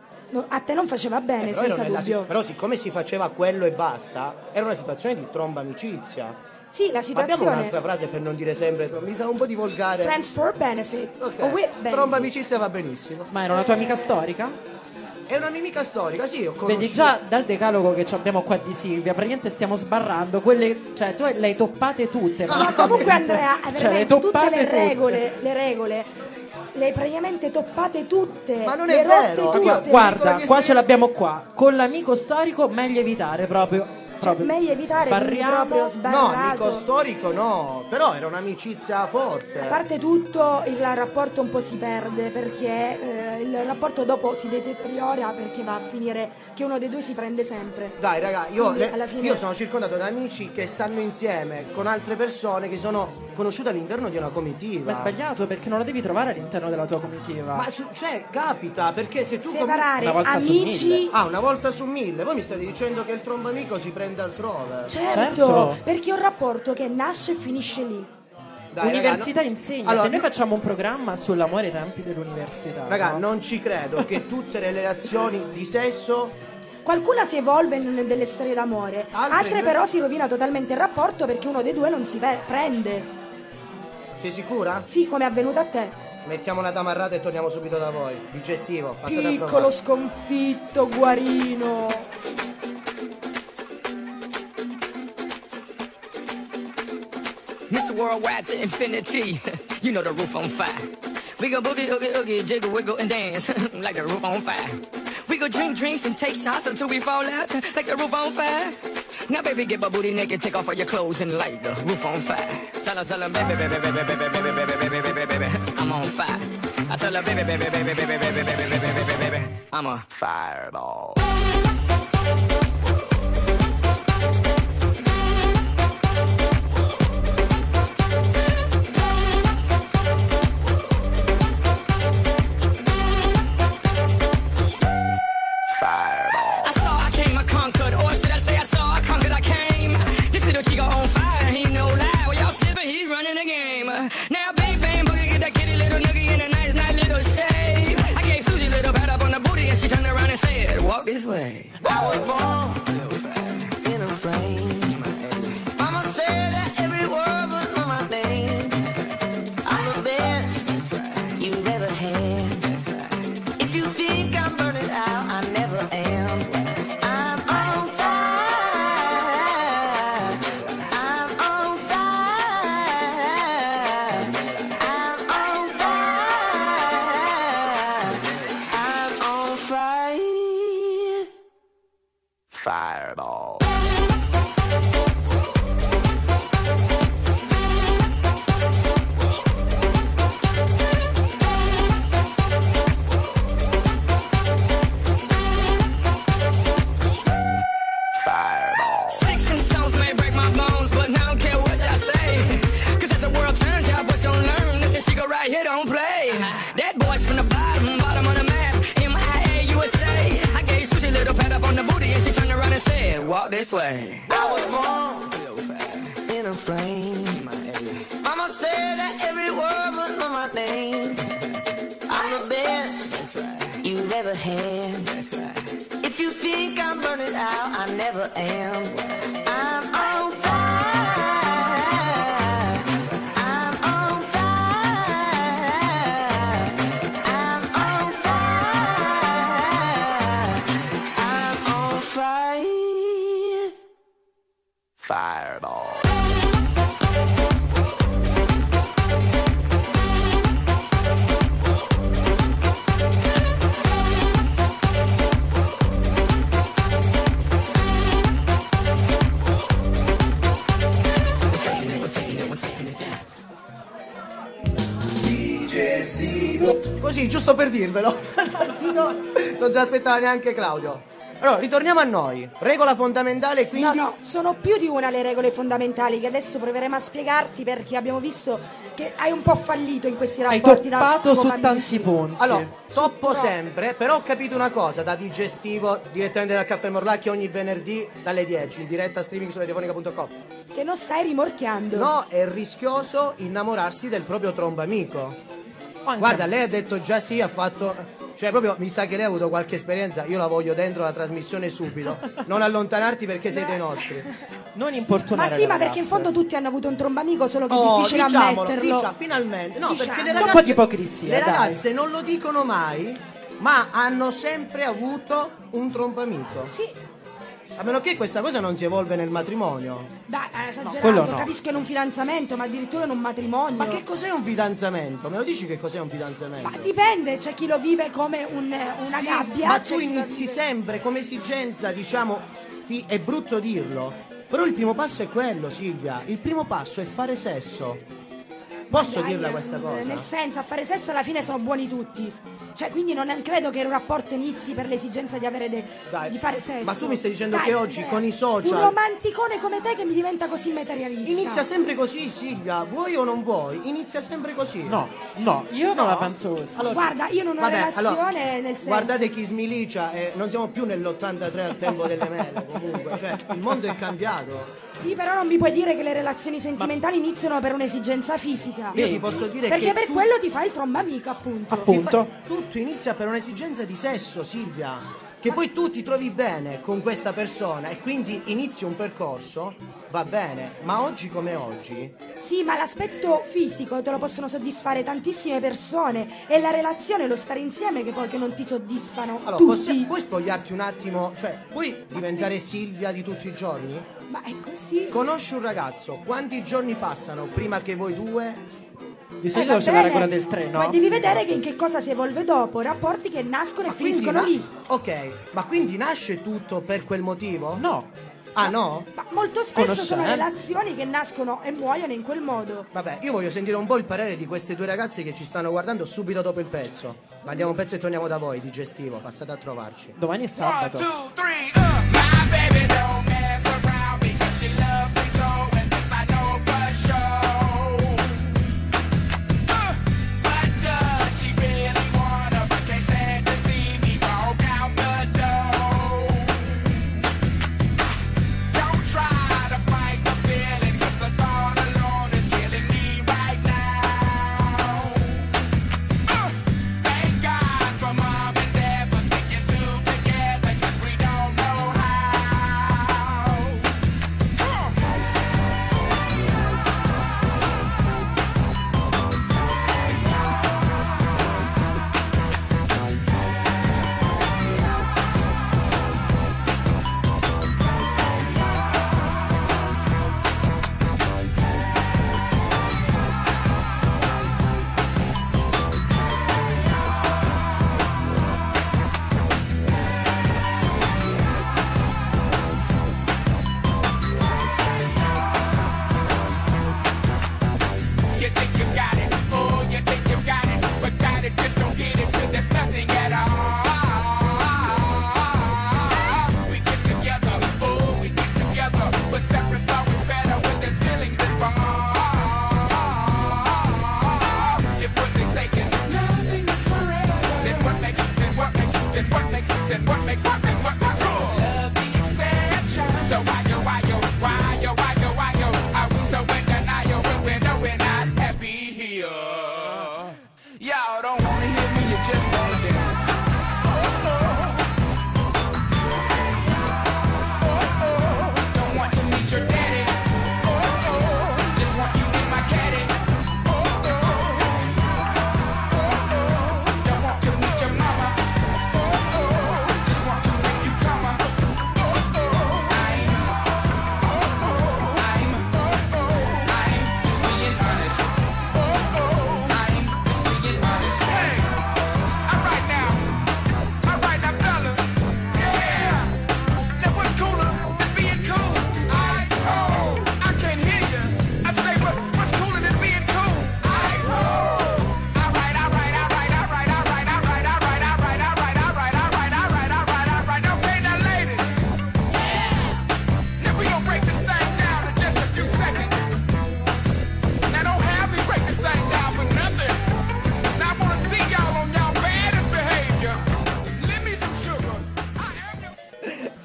Speaker 3: a te non faceva bene,
Speaker 1: Però, ero
Speaker 3: senza
Speaker 1: nella
Speaker 3: dubbio.
Speaker 1: però siccome si faceva quello e basta, era una situazione di tromba amicizia.
Speaker 3: Sì, la
Speaker 1: Abbiamo
Speaker 3: situazione
Speaker 1: un'altra frase per non dire sempre, mi sa un po' di volgare.
Speaker 3: Friends for benefit
Speaker 1: Ok,
Speaker 3: o with benefit.
Speaker 1: tromba amicizia va benissimo.
Speaker 2: Ma era una tua amica storica?
Speaker 1: È una mia amica storica, sì, ho conosciuto.
Speaker 2: Vedi, già dal decalogo che abbiamo qua di Silvia, praticamente stiamo sbarrando quelle. Cioè, tu le hai toppate tutte.
Speaker 3: No, comunque Andrea,
Speaker 2: Cioè, le
Speaker 3: veramente tutte
Speaker 2: toppate
Speaker 3: le
Speaker 2: tutte.
Speaker 3: regole le hai praticamente toppate tutte.
Speaker 1: Ma non
Speaker 3: le
Speaker 1: è
Speaker 3: rotte
Speaker 1: vero,
Speaker 3: tutte.
Speaker 1: io-
Speaker 2: Guarda,
Speaker 1: Con le
Speaker 2: qua
Speaker 1: mie
Speaker 2: ce l'abbiamo qua. Con l'amico storico meglio evitare proprio.
Speaker 3: Meglio evitare, quindi
Speaker 2: Sbarriamo.
Speaker 3: proprio
Speaker 1: No,
Speaker 3: sbarrato.
Speaker 1: amico storico no, però era un'amicizia forte.
Speaker 3: A parte tutto, il rapporto un po' si perde perché il rapporto dopo si deteriora perché va a finire che uno dei due si prende sempre.
Speaker 1: Dai raga,
Speaker 3: Quindi, alla fine-
Speaker 1: io sono circondato da amici che stanno insieme con altre persone che sono conosciute all'interno di una comitiva.
Speaker 2: Ma è sbagliato perché non la devi trovare all'interno della tua comitiva.
Speaker 1: Ma cioè, capita, perché se tu
Speaker 3: Separare
Speaker 2: Una volta su
Speaker 3: amici.
Speaker 2: 1000.
Speaker 1: una volta su 1000, voi mi state dicendo che il trombo amico si prende altrove.
Speaker 3: Certo,
Speaker 2: Certo.
Speaker 3: perché è un rapporto che nasce e finisce lì.
Speaker 1: Dai,
Speaker 2: L'università
Speaker 1: raga, no-
Speaker 2: insegna.
Speaker 1: Allora,
Speaker 2: Se noi facciamo un programma sull'amore ai tempi dell'università.
Speaker 1: raga,
Speaker 2: no?
Speaker 1: non ci credo che tutte le relazioni di sesso
Speaker 3: Qualcuna si evolve in delle storie d'amore,
Speaker 1: Altre
Speaker 3: altre
Speaker 1: invece-
Speaker 3: però si rovina totalmente il rapporto perché uno dei due non si prende.
Speaker 1: sei sicura?
Speaker 3: Sì, come è avvenuto a te.
Speaker 1: Mettiamo una tamarrata e torniamo subito da voi. Digestivo, passate a
Speaker 3: Piccolo
Speaker 1: provare.
Speaker 3: sconfitto, guarino.
Speaker 6: Mr. Worldwide to infinity. You know the roof on fire. We go boogie, oogie, oogie, jiggle, wiggle, and dance like the roof on fire. We go drink drinks and take shots until we fall out like the roof on fire. Now, baby, get my booty naked, take off all your clothes and light the roof on fire. Tell her, baby, baby, baby, baby, baby, baby, baby, baby, baby, I'm on fire. I tell her, baby, baby, baby, baby, baby, baby, baby, baby, baby, I'm a fireball. I saw, I came, I conquered, or should I say I saw, I conquered, I came.
Speaker 5: Fireball.
Speaker 6: Sticks and stones may break my bones, but I don't care what y'all say. Cause as the world turns, y'all boys gonna learn that this shit right here don't play. That boy's from the bottom of the map, MIA, USA. I gave Susie a little pat up on the booty and she turned around and said, walk this way.
Speaker 4: I was born in a flame. Mama said that every word was on my name. I'm the best you've ever had. If you think I'm burning out, I never am. I'm on fire. I'm on fire. I'm on fire. I'm on fire.
Speaker 5: Fireball.
Speaker 1: Così, giusto per dirvelo. Non se l'aspettava neanche Claudio. Allora, ritorniamo a noi. Regola fondamentale, quindi...
Speaker 3: No, sono più di una le regole fondamentali che adesso proveremo a spiegarti, perché abbiamo visto che hai un po' fallito in questi
Speaker 2: Hai
Speaker 3: rapporti.
Speaker 2: toppato su
Speaker 3: scopamenti.
Speaker 2: tanti punti.
Speaker 1: Allora, toppo sempre, però ho capito una cosa, da digestivo, direttamente dal Caffè Morlacchi ogni venerdì dalle 10, in diretta streaming su radiofonica.com.
Speaker 3: Che non stai rimorchiando.
Speaker 1: No, è rischioso innamorarsi del proprio trombamico.
Speaker 2: Anche-
Speaker 1: Guarda, lei ha detto già sì, ha fatto... Cioè, proprio, mi sa che lei ha avuto qualche esperienza, io la voglio dentro la trasmissione subito. Non allontanarti perché sei dei nostri.
Speaker 2: Non importunare
Speaker 3: Ma sì,
Speaker 2: le
Speaker 3: ma perché in
Speaker 2: ragazze.
Speaker 3: fondo tutti hanno avuto un trombamico, solo che è
Speaker 1: Oh,
Speaker 3: difficile
Speaker 1: diciamolo,
Speaker 3: ammetterlo.
Speaker 1: finalmente. No,
Speaker 3: Diciamo.
Speaker 1: perché le
Speaker 3: Un
Speaker 1: ragazze,
Speaker 2: po' di ipocrisia,
Speaker 1: le
Speaker 2: dai.
Speaker 1: ragazze non lo dicono mai, ma hanno sempre avuto un trombamico.
Speaker 3: Sì,
Speaker 1: A meno che questa cosa non si evolve nel matrimonio.
Speaker 3: dai, è esagerato.
Speaker 2: quello no.
Speaker 3: Capisco in un fidanzamento, ma addirittura in un matrimonio.
Speaker 1: Ma che cos'è un fidanzamento? Me lo dici che cos'è un fidanzamento?
Speaker 3: Ma dipende, c'è chi lo vive come una
Speaker 1: Sì,
Speaker 3: gabbia.
Speaker 1: ma
Speaker 3: c'è
Speaker 1: tu
Speaker 3: chi lo
Speaker 1: inizi
Speaker 3: vive-
Speaker 1: sempre come esigenza, diciamo, è brutto dirlo, però il primo passo è quello, Silvia. Il primo passo è fare sesso. Posso
Speaker 3: Dai,
Speaker 1: dirla questa cosa?
Speaker 3: Nel senso, a fare sesso alla fine sono buoni tutti. Cioè, quindi non credo che un rapporto inizi per l'esigenza di avere
Speaker 1: Dai.
Speaker 3: di fare sesso.
Speaker 1: Ma tu mi stai dicendo
Speaker 3: Dai,
Speaker 1: che oggi con i social-
Speaker 3: un romanticone come te che mi diventa così materialista.
Speaker 1: Inizia sempre così, Silvia, vuoi o non vuoi? Inizia sempre così.
Speaker 2: No, io non la penso così.
Speaker 1: Allora,
Speaker 3: Guarda, io non ho
Speaker 1: vabbè,
Speaker 3: relazione,
Speaker 1: allora,
Speaker 3: nel senso.
Speaker 1: guardate chi smilicia, non siamo più nell'83 al tempo delle mele, comunque, cioè, il mondo è cambiato.
Speaker 3: Sì, però non mi puoi dire che le relazioni sentimentali iniziano per un'esigenza fisica.
Speaker 1: Io ti posso dire
Speaker 3: Perché
Speaker 1: che
Speaker 3: per quello ti fai il trombamico, appunto.
Speaker 2: Appunto.
Speaker 1: tutto inizia per un'esigenza di sesso, Silvia. Che poi tu ti trovi bene con questa persona e quindi inizi un percorso, va bene, ma oggi come oggi,
Speaker 3: Sì, ma l'aspetto fisico te lo possono soddisfare tantissime persone. È la relazione, lo stare insieme che poi che non ti soddisfano
Speaker 1: allora
Speaker 3: tutti.
Speaker 1: puoi spogliarti un attimo, cioè puoi diventare Silvia di tutti i giorni?
Speaker 3: Ma è così.
Speaker 1: Conosci un ragazzo, quanti giorni passano prima che voi due?
Speaker 2: Di solito
Speaker 3: va
Speaker 2: c'è la
Speaker 3: bene.
Speaker 2: regola del 3, no?
Speaker 3: Poi devi vedere che in che cosa si evolve dopo. Rapporti che nascono e
Speaker 1: quindi
Speaker 3: finiscono lì.
Speaker 1: Ok, ma quindi nasce tutto per quel motivo?
Speaker 2: No.
Speaker 1: Ah no?
Speaker 3: Ma molto spesso sono
Speaker 2: Conoscenze.
Speaker 3: relazioni che nascono e muoiono in quel modo.
Speaker 1: Vabbè, io voglio sentire un po' il parere di queste due ragazze che ci stanno guardando subito dopo il pezzo. Mandiamo un pezzo e torniamo da voi, digestivo, passate a trovarci.
Speaker 2: Domani è sabato.
Speaker 4: My baby don't mess around because she loves me so, and this I know for sure. But does she really wanna? But can't stand to see me walk out the door. Don't try to fight the feeling, 'cause the thought alone is killing me right now. Thank God for mom and dad for sticking two together, 'cause we don't know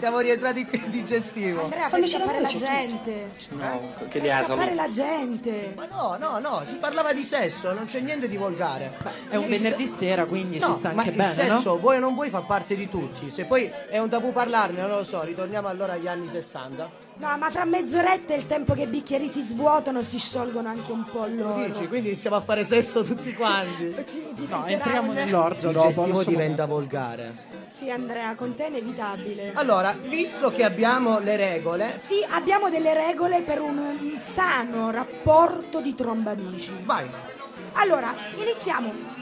Speaker 1: siamo rientrati qui in digestivo.
Speaker 3: Andrea, fai scappare la gente.
Speaker 7: No, che
Speaker 3: Fai
Speaker 7: li ha
Speaker 3: scappare la gente.
Speaker 1: Ma no, si parlava di sesso, non c'è niente di volgare.
Speaker 2: È un venerdì sera, quindi ci sta
Speaker 1: ma
Speaker 2: anche
Speaker 1: il
Speaker 2: bene,
Speaker 1: sesso,
Speaker 2: no?
Speaker 1: vuoi o non vuoi, fa parte di tutti. Se poi è un tabù parlarne, non lo so, ritorniamo allora agli anni 60.
Speaker 3: No, ma tra mezz'oretta è il tempo che i bicchieri si svuotano, si sciolgono anche un po' loro.
Speaker 1: Dici, quindi iniziamo a fare sesso tutti quanti.
Speaker 2: No, entriamo nell'orgia
Speaker 1: Il
Speaker 2: dopo.
Speaker 1: digestivo
Speaker 2: adesso
Speaker 1: diventa volgare.
Speaker 3: Sì, Andrea, con te è inevitabile.
Speaker 1: Allora, visto che abbiamo le regole,
Speaker 3: Sì, abbiamo delle regole per un sano rapporto di tromba amici.
Speaker 1: vai.
Speaker 3: Allora, iniziamo.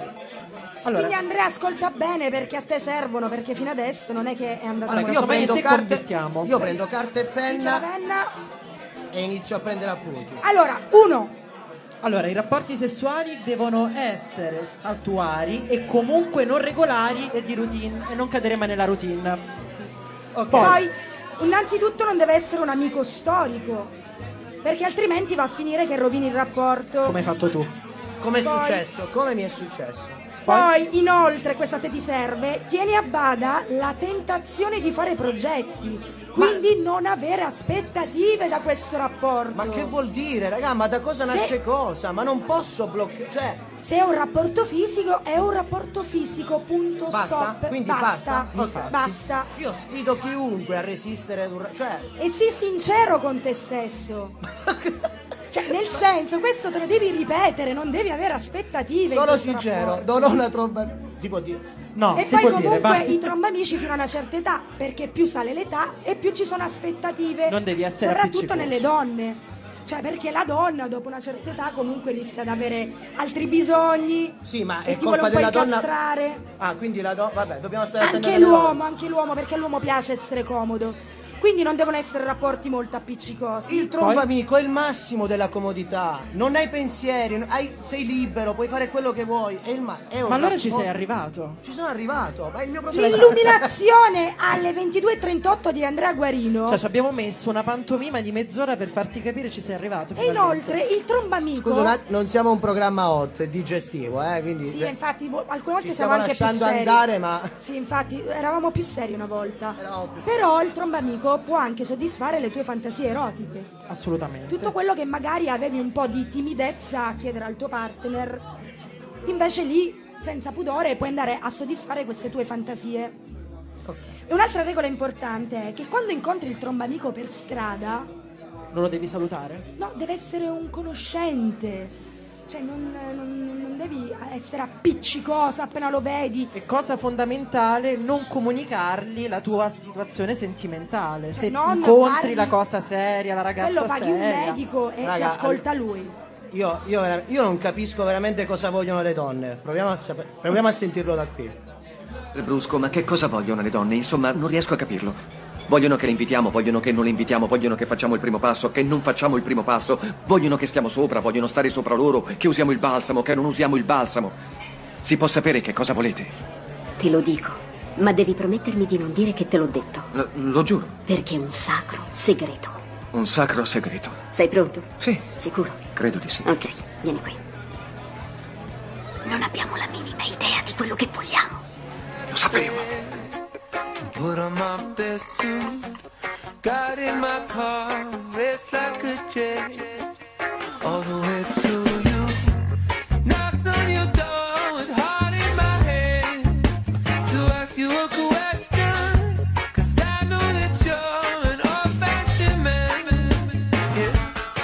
Speaker 2: Allora,
Speaker 3: Quindi Andrea ascolta bene perché a te servono, perché fino adesso non è che è andato
Speaker 1: Allora,
Speaker 3: molto
Speaker 1: io
Speaker 2: casomai
Speaker 1: prendo
Speaker 2: te
Speaker 1: carte,
Speaker 2: complettiamo.
Speaker 1: io prendo carta e
Speaker 3: Dice la
Speaker 1: penna
Speaker 3: penna.
Speaker 1: e inizio a prendere appunti.
Speaker 3: Allora, 1.
Speaker 2: allora, i rapporti sessuali devono essere saltuari e comunque non regolari e di routine e non cadere mai nella routine.
Speaker 1: Ok.
Speaker 3: Poi, innanzitutto non deve essere un amico storico, perché altrimenti va a finire che rovini il rapporto.
Speaker 2: Come hai fatto tu?
Speaker 1: Come è
Speaker 3: Poi-
Speaker 1: successo? Come mi è successo?
Speaker 3: Poi, inoltre, questa te ti serve, tieni a bada la tentazione di fare progetti, quindi non avere aspettative da questo rapporto.
Speaker 1: Ma che vuol dire, raga? Ma da cosa nasce cosa? Ma non posso bloccare. Cioè,
Speaker 3: Se è un rapporto fisico, è un rapporto fisico, punto,
Speaker 1: basta?
Speaker 3: stop.
Speaker 1: Quindi
Speaker 3: basta.
Speaker 1: Ok.
Speaker 3: Basta.
Speaker 1: Io sfido chiunque a resistere ad un. Cioè,
Speaker 3: E sii sincero con te stesso. Cioè, nel senso, questo te lo devi ripetere, non devi avere aspettative. in
Speaker 1: sono
Speaker 3: questo
Speaker 1: sincero,
Speaker 3: rapporto.
Speaker 1: non ho una tromba. Si può dire.
Speaker 2: No,
Speaker 3: E
Speaker 2: si
Speaker 3: poi
Speaker 2: può dire,
Speaker 3: comunque
Speaker 2: vai.
Speaker 3: i trombamici fino a una certa età, perché più sale l'età e più ci sono aspettative.
Speaker 2: Non devi essere
Speaker 3: soprattutto
Speaker 2: appiccicoso.
Speaker 3: nelle donne. Cioè, perché la donna dopo una certa età comunque inizia ad avere altri bisogni.
Speaker 1: Sì, ma
Speaker 3: e
Speaker 1: è
Speaker 3: ti vuole
Speaker 1: colpa
Speaker 3: un po'
Speaker 1: della donna.
Speaker 3: incastrare.
Speaker 1: Ah, quindi la donna. Vabbè, dobbiamo stare attenti
Speaker 3: Anche
Speaker 1: alle
Speaker 3: l'uomo, perché all'uomo piace essere comodo. Quindi non devono essere rapporti molto appiccicosi.
Speaker 1: Il tromba amico è il massimo della comodità. Non hai pensieri, sei libero, puoi fare quello che vuoi. È un
Speaker 2: Ma allora ci
Speaker 1: rapporto-
Speaker 2: sei arrivato?
Speaker 1: Ci sono arrivato, ma è il mio problema.
Speaker 3: L'illuminazione alle 22:38 di Andrea Guarino.
Speaker 2: Cioè, ci abbiamo messo una pantomima di mezz'ora per farti capire ci sei arrivato.
Speaker 3: E
Speaker 2: finalmente.
Speaker 3: inoltre il trombamico.
Speaker 1: Scusa un attimo, non siamo un programma hot, è digestivo, quindi
Speaker 3: Sì, infatti, alcune volte
Speaker 1: ci
Speaker 3: siamo
Speaker 1: stiamo
Speaker 3: anche più
Speaker 1: lasciando
Speaker 3: seri.
Speaker 1: andare, ma
Speaker 3: Sì, infatti, eravamo più seri una volta.
Speaker 1: Eravamo più seri.
Speaker 3: Però il trombamico può anche soddisfare le tue fantasie erotiche.
Speaker 2: Assolutamente.
Speaker 3: Tutto quello che magari avevi un po' di timidezza a chiedere al tuo partner, invece lì, senza pudore, puoi andare a soddisfare queste tue fantasie. E un'altra regola importante è che quando incontri il trombamico per strada,
Speaker 2: Non lo devi salutare?
Speaker 3: no, deve essere un conoscente. Cioè, non devi essere appiccicosa appena lo vedi.
Speaker 2: E cosa fondamentale, non comunicargli la tua situazione sentimentale.
Speaker 3: Cioè,
Speaker 2: Se
Speaker 3: non
Speaker 2: incontri
Speaker 3: fargli-
Speaker 2: la cosa seria, la ragazza
Speaker 3: Quello paghi un
Speaker 2: seria.
Speaker 3: medico e
Speaker 1: Raga,
Speaker 3: ti ascolta lui.
Speaker 1: io non capisco veramente cosa vogliono le donne. Proviamo a sentirlo da qui.
Speaker 7: Brusco, ma che cosa vogliono le donne? Insomma, non riesco a capirlo. Vogliono che le invitiamo, vogliono che non le invitiamo, vogliono che facciamo il primo passo, che non facciamo il primo passo, vogliono che stiamo sopra, vogliono stare sopra loro, che usiamo il balsamo, che non usiamo il balsamo. Si può sapere che cosa volete?
Speaker 9: Te lo dico, ma devi promettermi di non dire che te l'ho detto,
Speaker 7: Lo giuro.
Speaker 9: perché è un sacro segreto.
Speaker 7: Un sacro segreto.
Speaker 9: Sei pronto?
Speaker 7: Sì,
Speaker 9: Sicuro?
Speaker 7: credo di sì.
Speaker 9: Ok, vieni qui. Non abbiamo la minima idea di quello che vogliamo.
Speaker 7: Lo sapevo.
Speaker 10: Put on my best suit, got in my car, raced like a jet, all the way to you. Knocked on your door with heart in my head to ask you a question, 'cause I know that you're an old-fashioned man. Yeah.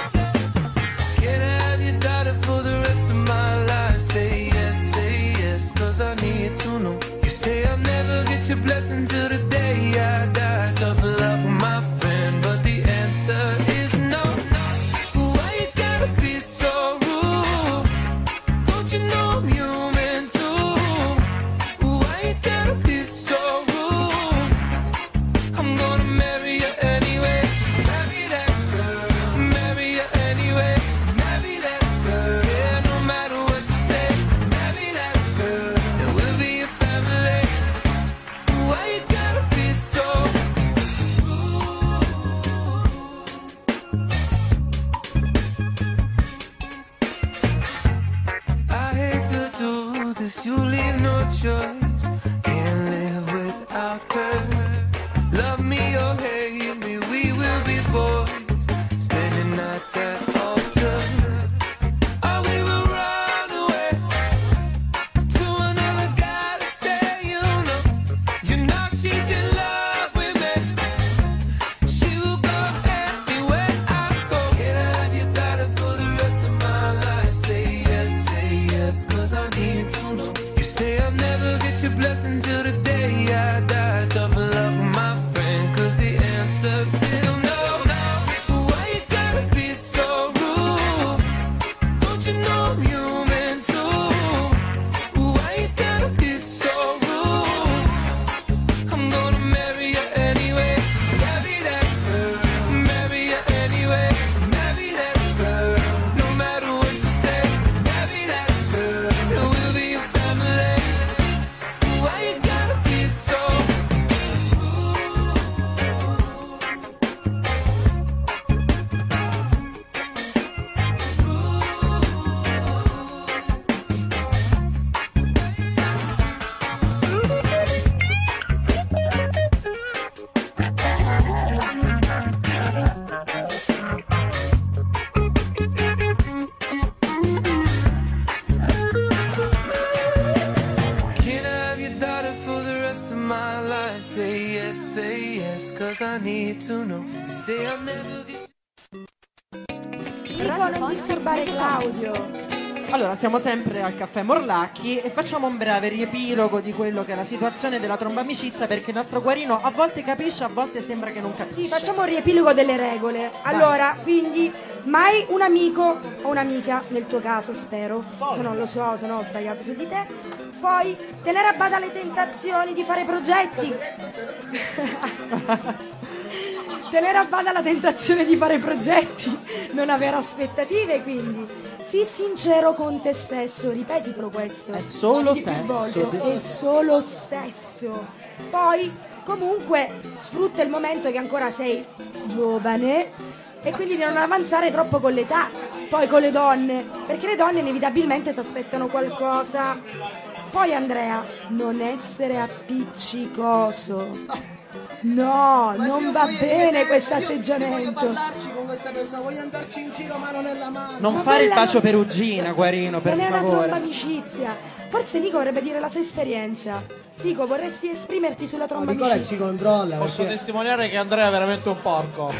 Speaker 10: Can I have your daughter for the rest of my life? Say yes, 'cause I need to know. You say I'll never get your blessing till the day I die. Tough luck, my friend, but the answer is no. Why you gotta be so rude? Don't you know I'm human too? Why you gotta be so rude? I'm gonna marry you anyway. Marry that girl. Marry you anyway. Marry that girl. Yeah, no matter what you say. Marry that girl. And we'll be a family. Why you gotta be so I hate to do this, you leave no choice. Can't live without her. Love me 'cause I need to know. You say I'll never get.
Speaker 3: Rico, non disturbare Claudio.
Speaker 2: Allora, siamo sempre al caffè Morlacchi e facciamo un breve riepilogo di quello che è la situazione della tromba amicizia, perché il nostro Guarino a volte capisce, a volte sembra che non capisce.
Speaker 3: Sì, facciamo un riepilogo delle regole. Allora, quindi, mai un amico o un'amica, nel tuo caso spero, se non lo so, se no ho sbagliato su di te. Poi, tenere a bada le tentazioni di fare progetti. Tenere a bada la tentazione di fare progetti, non avere aspettative, quindi sii sincero con te stesso, ripetitelo questo.
Speaker 2: È solo
Speaker 3: Sì,
Speaker 2: sesso.
Speaker 3: svolto, è solo sesso. Poi, comunque, sfrutta il momento che ancora sei giovane e quindi di non avanzare troppo con l'età. Poi con le donne, perché le donne inevitabilmente si aspettano qualcosa. Poi Andrea, non essere appiccicoso. No,
Speaker 1: Ma
Speaker 3: non
Speaker 1: zio,
Speaker 3: va
Speaker 1: poi
Speaker 3: bene
Speaker 1: evidente,
Speaker 3: questo
Speaker 1: io
Speaker 3: atteggiamento.
Speaker 1: Voglio parlarci con questa persona, voglio andarci in giro mano nella mano.
Speaker 2: Non
Speaker 3: Ma
Speaker 2: fare il
Speaker 3: quella
Speaker 2: bacio
Speaker 3: non-
Speaker 2: perugina, Guarino, per
Speaker 3: Non è una tromba
Speaker 2: favore.
Speaker 3: amicizia. Forse Nico vorrebbe dire la sua esperienza. Nico, vorresti esprimerti sulla tromba
Speaker 1: Nicola
Speaker 3: amicizia?
Speaker 1: ci controlla.
Speaker 11: Posso
Speaker 1: perché-
Speaker 11: testimoniare che Andrea è veramente un porco.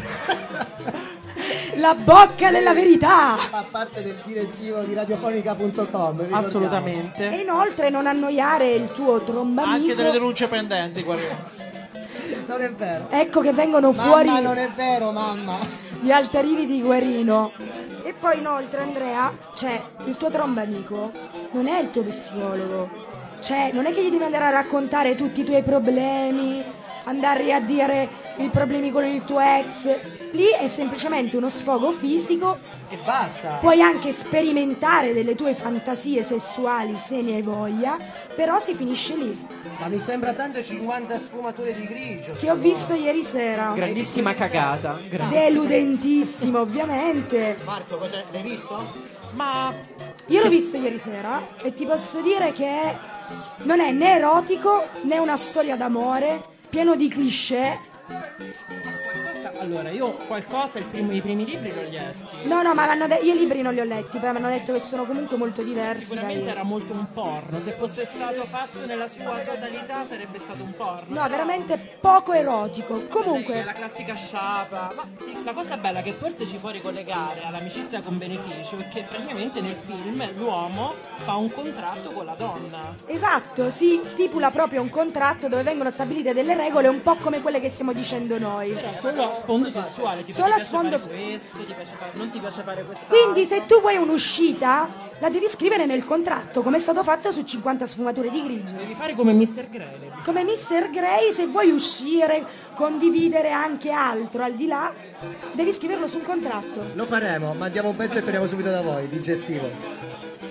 Speaker 3: La bocca della verità!
Speaker 1: Fa parte del direttivo di radiofonica.com. ricordiamo.
Speaker 2: Assolutamente.
Speaker 3: E inoltre non annoiare il tuo tromba
Speaker 11: Anche
Speaker 3: amico.
Speaker 11: delle denunce pendenti, Guarino.
Speaker 1: Non è vero.
Speaker 3: Ecco che vengono fuori
Speaker 1: Mamma, non è vero, mamma.
Speaker 3: gli altarini di Guarino. E poi inoltre Andrea, cioè il tuo tromba amico non è il tuo psicologo. Cioè non è che gli devi andare a raccontare tutti i tuoi problemi, andare a dire i problemi con il tuo ex. Lì è semplicemente uno sfogo fisico.
Speaker 1: E basta.
Speaker 3: Puoi anche sperimentare delle tue fantasie sessuali se ne hai voglia, però si finisce lì.
Speaker 1: Ma mi sembra tanto 50 sfumature di grigio.
Speaker 3: Che ho visto ieri sera.
Speaker 2: Grandissima cagata. Grazie.
Speaker 3: Deludentissimo, ovviamente.
Speaker 1: Marco, l'hai visto?
Speaker 2: Ma
Speaker 3: Io l'ho visto ieri sera e ti posso dire che non è né erotico né una storia d'amore, pieno di cliché.
Speaker 2: allora, io qualcosa, i primi libri li ho letti.
Speaker 3: No, ma io i libri non li ho letti, però mi hanno detto che sono comunque molto diversi.
Speaker 2: Sicuramente
Speaker 3: dai.
Speaker 2: era molto un porno. Se fosse stato fatto nella sua totalità sarebbe stato un porno.
Speaker 3: No, veramente poco erotico.
Speaker 2: Comunque
Speaker 3: Comunque,
Speaker 2: la classica sciapa. Ma la cosa bella che forse ci può ricollegare all'amicizia con beneficio è che praticamente nel film l'uomo fa un contratto con la donna.
Speaker 3: esatto, si stipula proprio un contratto dove vengono stabilite delle regole un po' come quelle che stiamo dicendo noi.
Speaker 2: Però solo a sfondo sessuale, tipo
Speaker 3: Solo
Speaker 2: ti
Speaker 3: a
Speaker 2: piace
Speaker 3: sfondo-
Speaker 2: fare questo, ti piace fare, non ti piace fare questo.
Speaker 3: Quindi se tu vuoi un'uscita, la devi scrivere nel contratto, come è stato fatto su 50 sfumature di grigio.
Speaker 2: Devi fare come Mr. Grey.
Speaker 3: Come Mr. Grey, se vuoi uscire, condividere anche altro al di là, devi scriverlo sul contratto.
Speaker 1: Lo faremo, ma diamo un pezzo e torniamo subito da voi, digestivo.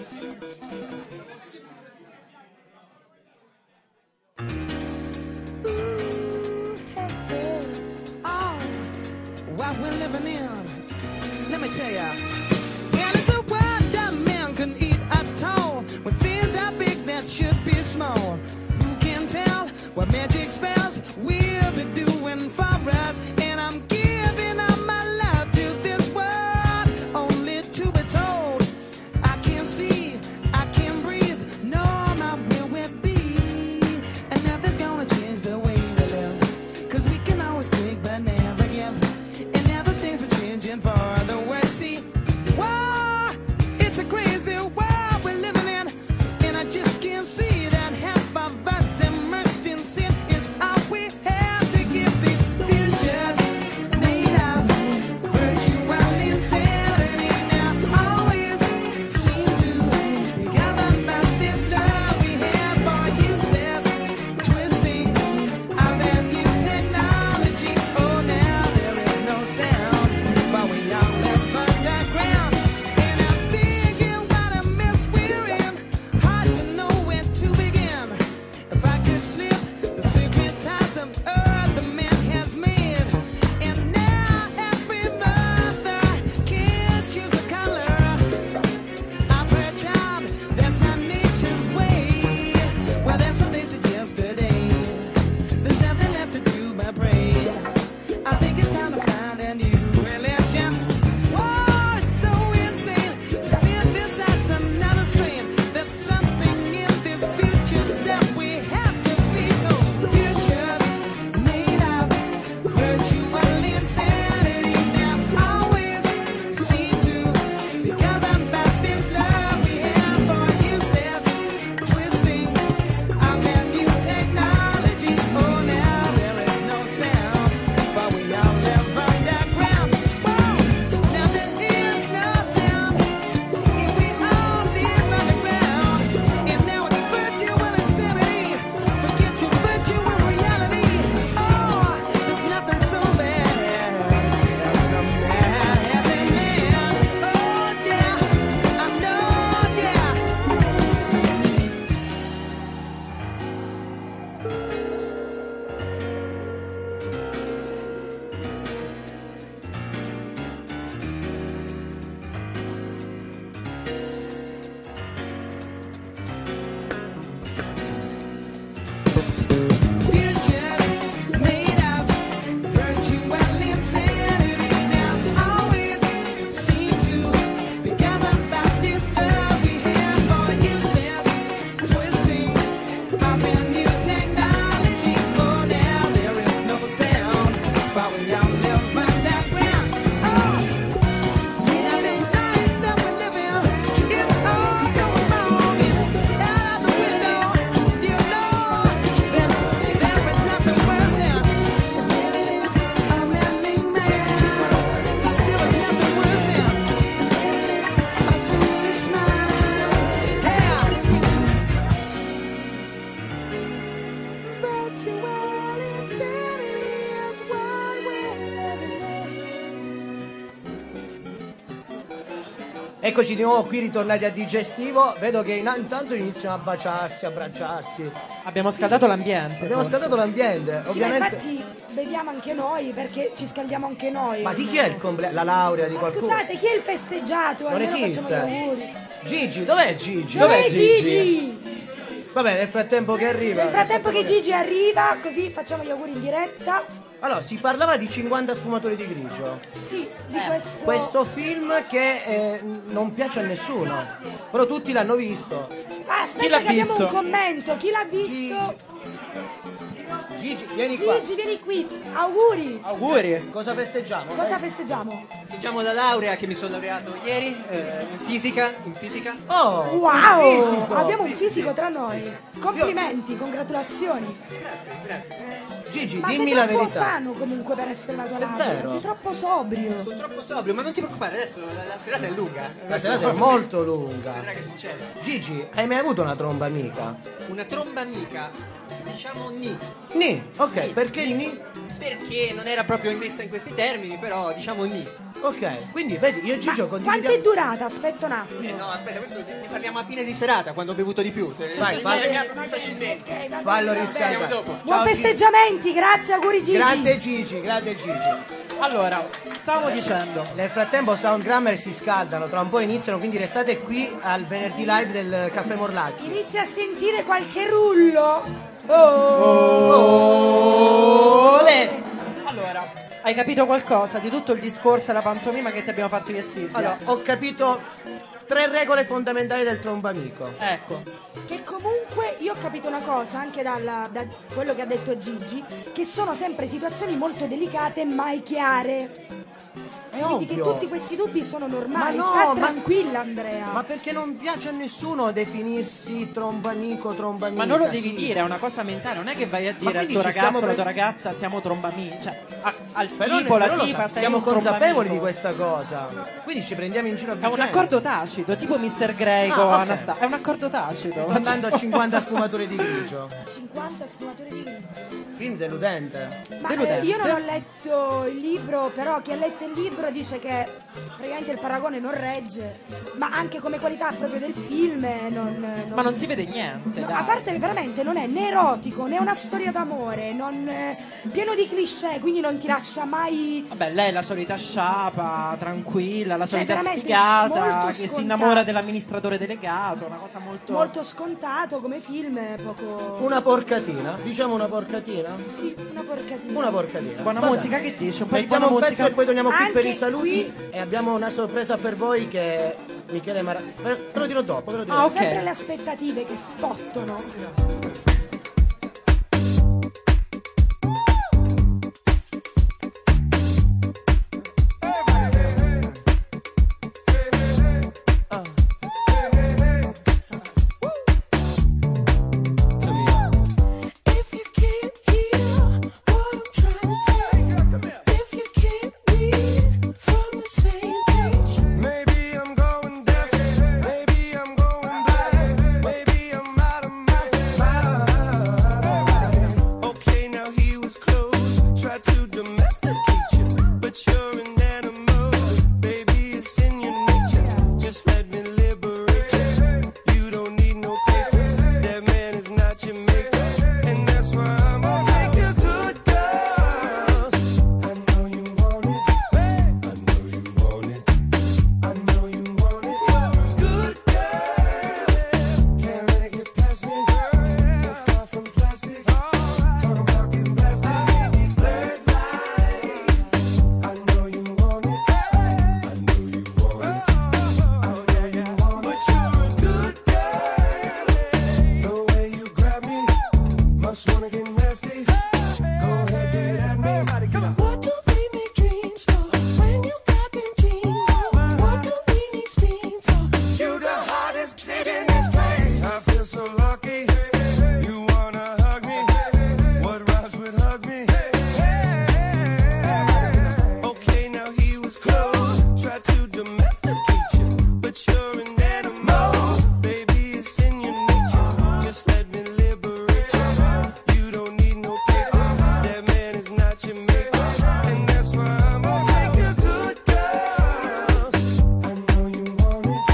Speaker 12: What we're living in, let me tell ya. And it's a world that man can eat at all. When things are big that should be small. Who can tell what magic spells we'll be doing for us? And I'm giving all my love to this world, only to be told I can't
Speaker 1: Eccoci di nuovo qui, ritornati a Digestivo. Vedo che intanto iniziano a baciarsi, a abbracciarsi.
Speaker 11: Abbiamo scaldato l'ambiente.
Speaker 1: Abbiamo scaldato l'ambiente,
Speaker 3: Sì,
Speaker 1: ovviamente.
Speaker 3: ma infatti beviamo anche noi perché ci scaldiamo anche noi.
Speaker 1: Ma di chi è il compleanno? La laurea di
Speaker 3: Ma
Speaker 1: qualcuno?
Speaker 3: scusate, chi è il festeggiato?
Speaker 1: Non
Speaker 3: Almeno
Speaker 1: esiste.
Speaker 3: facciamo gli auguri.
Speaker 1: Gigi, dov'è Gigi?
Speaker 3: Dov'è Gigi?
Speaker 1: Vabbè, nel frattempo che arriva.
Speaker 3: Nel frattempo che Gigi arriva, così facciamo gli auguri in diretta.
Speaker 1: Allora, si parlava di 50 sfumatori di grigio.
Speaker 3: Sì, di
Speaker 1: Questo film che non piace a nessuno. Però tutti l'hanno visto.
Speaker 3: Ah, aspetta
Speaker 1: Chi l'ha
Speaker 3: che abbiamo
Speaker 1: visto?
Speaker 3: un commento. Chi l'ha visto?
Speaker 1: Gigi, vieni qua.
Speaker 3: Gigi, vieni qui. Auguri.
Speaker 11: Auguri.
Speaker 1: Cosa festeggiamo?
Speaker 3: Cosa festeggiamo?
Speaker 13: Festeggiamo la laurea che mi sono laureato ieri in fisica.
Speaker 1: Oh,
Speaker 3: Wow!
Speaker 1: fisico.
Speaker 3: Abbiamo un fisico tra noi. Complimenti, congratulazioni.
Speaker 1: Gigi,
Speaker 3: Ma
Speaker 1: dimmi
Speaker 3: sei
Speaker 1: la
Speaker 3: troppo
Speaker 1: verità.
Speaker 3: sano comunque per essere la tua laurea.
Speaker 1: vero.
Speaker 3: Sei troppo sobrio.
Speaker 13: Sono troppo sobrio, ma non ti preoccupare, adesso la serata è lunga.
Speaker 1: La serata è molto lunga.
Speaker 13: Vedrai che succede.
Speaker 1: Gigi, hai mai avuto una tromba amica?
Speaker 13: Una tromba amica, diciamo ni.
Speaker 1: Ni, ok, perché ni?
Speaker 13: Perché non era proprio messa in questi termini, però diciamo ni.
Speaker 1: Ok, quindi vedi, io e Gigio
Speaker 3: Quanto
Speaker 1: condividiamo.
Speaker 3: è durata? Aspetta un attimo.
Speaker 13: No, aspetta, questo ne parliamo a fine di serata, quando ho bevuto di più.
Speaker 1: Vai, fallo.
Speaker 13: Più facilmente.
Speaker 1: Fallo
Speaker 13: Andiamo
Speaker 1: riscaldare.
Speaker 13: dopo.
Speaker 3: Buon
Speaker 1: Ciao, Gigi.
Speaker 3: festeggiamenti, grazie, auguri Gigi.
Speaker 1: Grande Gigi, grande Gigi.
Speaker 11: Allora, stavo dicendo.
Speaker 1: Nel frattempo Soundgrammer si scaldano, tra un po' iniziano, quindi restate qui al venerdì live del Caffè Morlacchi.
Speaker 3: Inizia a sentire qualche rullo.
Speaker 11: Olè. Allora, hai capito qualcosa di tutto il discorso e la pantomima che ti abbiamo fatto io e Silvia?
Speaker 1: Allora, ho capito 3 regole fondamentali del tromba amico.
Speaker 11: Ecco.
Speaker 3: Che comunque io ho capito una cosa anche da quello che ha detto Gigi, che sono sempre situazioni molto delicate e mai chiare.
Speaker 1: È
Speaker 3: Quindi che
Speaker 1: ovvio.
Speaker 3: tutti questi dubbi sono normali.
Speaker 1: Ma no,
Speaker 3: Sta
Speaker 1: ma-
Speaker 3: tranquilla Andrea.
Speaker 1: Ma perché non piace a nessuno definirsi tromba amico, tromba amica?
Speaker 11: Ma non lo devi
Speaker 1: sì.
Speaker 11: dire, è una cosa mentale, non è che vai a dire al
Speaker 1: quindi
Speaker 11: tuo
Speaker 1: ci
Speaker 11: ragazzo o
Speaker 1: stiamo
Speaker 11: alla tua ragazza siamo trombamici, cioè al
Speaker 1: Però
Speaker 11: tipo, la
Speaker 1: però lo
Speaker 11: tipa,
Speaker 1: sa-
Speaker 11: sei
Speaker 1: siamo
Speaker 11: un
Speaker 1: consapevoli
Speaker 11: trombamico.
Speaker 1: di questa cosa. Quindi ci prendiamo in giro a
Speaker 11: È un
Speaker 1: vicenda.
Speaker 11: accordo tacito, tipo Mr. Grey
Speaker 1: Ah,
Speaker 11: con
Speaker 1: ok.
Speaker 11: Anastasia. È un accordo tacito.
Speaker 1: Andando a 50 sfumature di grigio.
Speaker 3: 50 sfumature di grigio.
Speaker 1: Film deludente.
Speaker 3: Ma io non ho letto il libro, però chi ha letto il libro dice che praticamente il paragone non regge, ma anche come qualità proprio del film
Speaker 11: Ma non si vede niente,
Speaker 3: no,
Speaker 11: dai.
Speaker 3: a parte che veramente non è né erotico né una storia d'amore, pieno di cliché, quindi non ti lascia mai.
Speaker 11: Vabbè, lei è la solita sciapa, tranquilla, la
Speaker 3: Cioè,
Speaker 11: solita
Speaker 3: veramente
Speaker 11: sfigata
Speaker 3: molto
Speaker 11: che si
Speaker 3: scontato.
Speaker 11: innamora dell'amministratore delegato, una cosa molto...
Speaker 3: Molto scontato come film, poco.
Speaker 1: Una porcatina. Diciamo una porcatina?
Speaker 3: Sì, una porcatina.
Speaker 1: Una porcatina.
Speaker 11: Buona
Speaker 1: Vabbè.
Speaker 11: musica, che dici? Un po' di
Speaker 1: Mettiamo
Speaker 11: buona
Speaker 1: un
Speaker 11: musica.
Speaker 1: pezzo e poi torniamo qui per i
Speaker 3: Anche
Speaker 1: saluti. E abbiamo una sorpresa per voi che Michele Mara... Ve lo dirò dopo, ve lo dirò
Speaker 11: Ah,
Speaker 1: dopo.
Speaker 11: ok.
Speaker 3: Sempre le aspettative che fottono.
Speaker 8: If you can't hear what I'm trying to say, if you can't read from the same page, maybe I'm going deaf, maybe I'm going blind, maybe I'm out of my mind. Okay, now he was close, tried to domesticate you, but you're an animal, baby, it's in your nature. Just let me liberate you. You don't need no papers. That man is not your maker, and that's why I'm gonna make you good, girl. I know you want it. I know you want it. I know you want it. Good girl. Can't let it get past me. You're far from plastic. Talking about getting plastic. Blurred lines. I know you want it. I know you want it. I know you want it. But you're a good girl. The way you grab me, must wanna get nasty. Go ahead, get at me. What do we make dreams for when you got them jeans on? What do we need steam for? You the hottest bitch in this place. I feel so lucky. You wanna hug me? What rhymes with hug me? Okay, now he was close, tried to domesticate you, but you're an animal, baby, it's in your nature. Just let me liberate you. You don't need no papers. That man is not your maker, and that's why I'm gonna make you good, girl. I know you want it.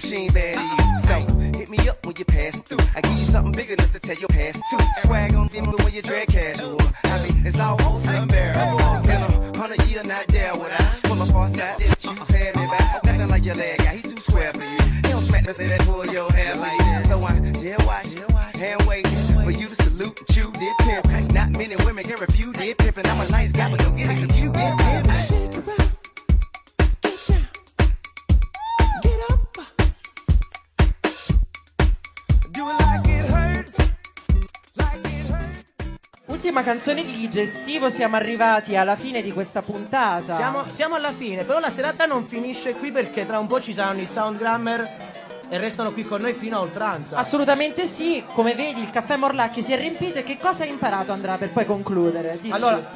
Speaker 14: she ain't bad to you. So hit me up when you pass through. I give you something big enough to tell your past too. Swag on them when you drag casual. I mean, it's almost unbearable. In 100 years, not there would I pull a far side if you pay me back. Nothing like your leg guy, he too square for you. He don't smack me, say that pull your hair like that. So I dare watch, hand waiting for you to salute and chew did pimp. Not many women can refuse did pimp, and I'm a nice guy, but don't get it confused did pimp.
Speaker 11: Ultima canzone di Digestivo, siamo arrivati alla fine di questa puntata.
Speaker 1: Siamo alla fine, però la serata non finisce qui perché tra un po' ci saranno i Soundgrammer e restano qui con noi fino a oltranza.
Speaker 11: Assolutamente sì, come vedi il caffè Morlacchi si è riempito. E che cosa hai imparato, Andrea, per poi concludere? Dici.
Speaker 1: Allora,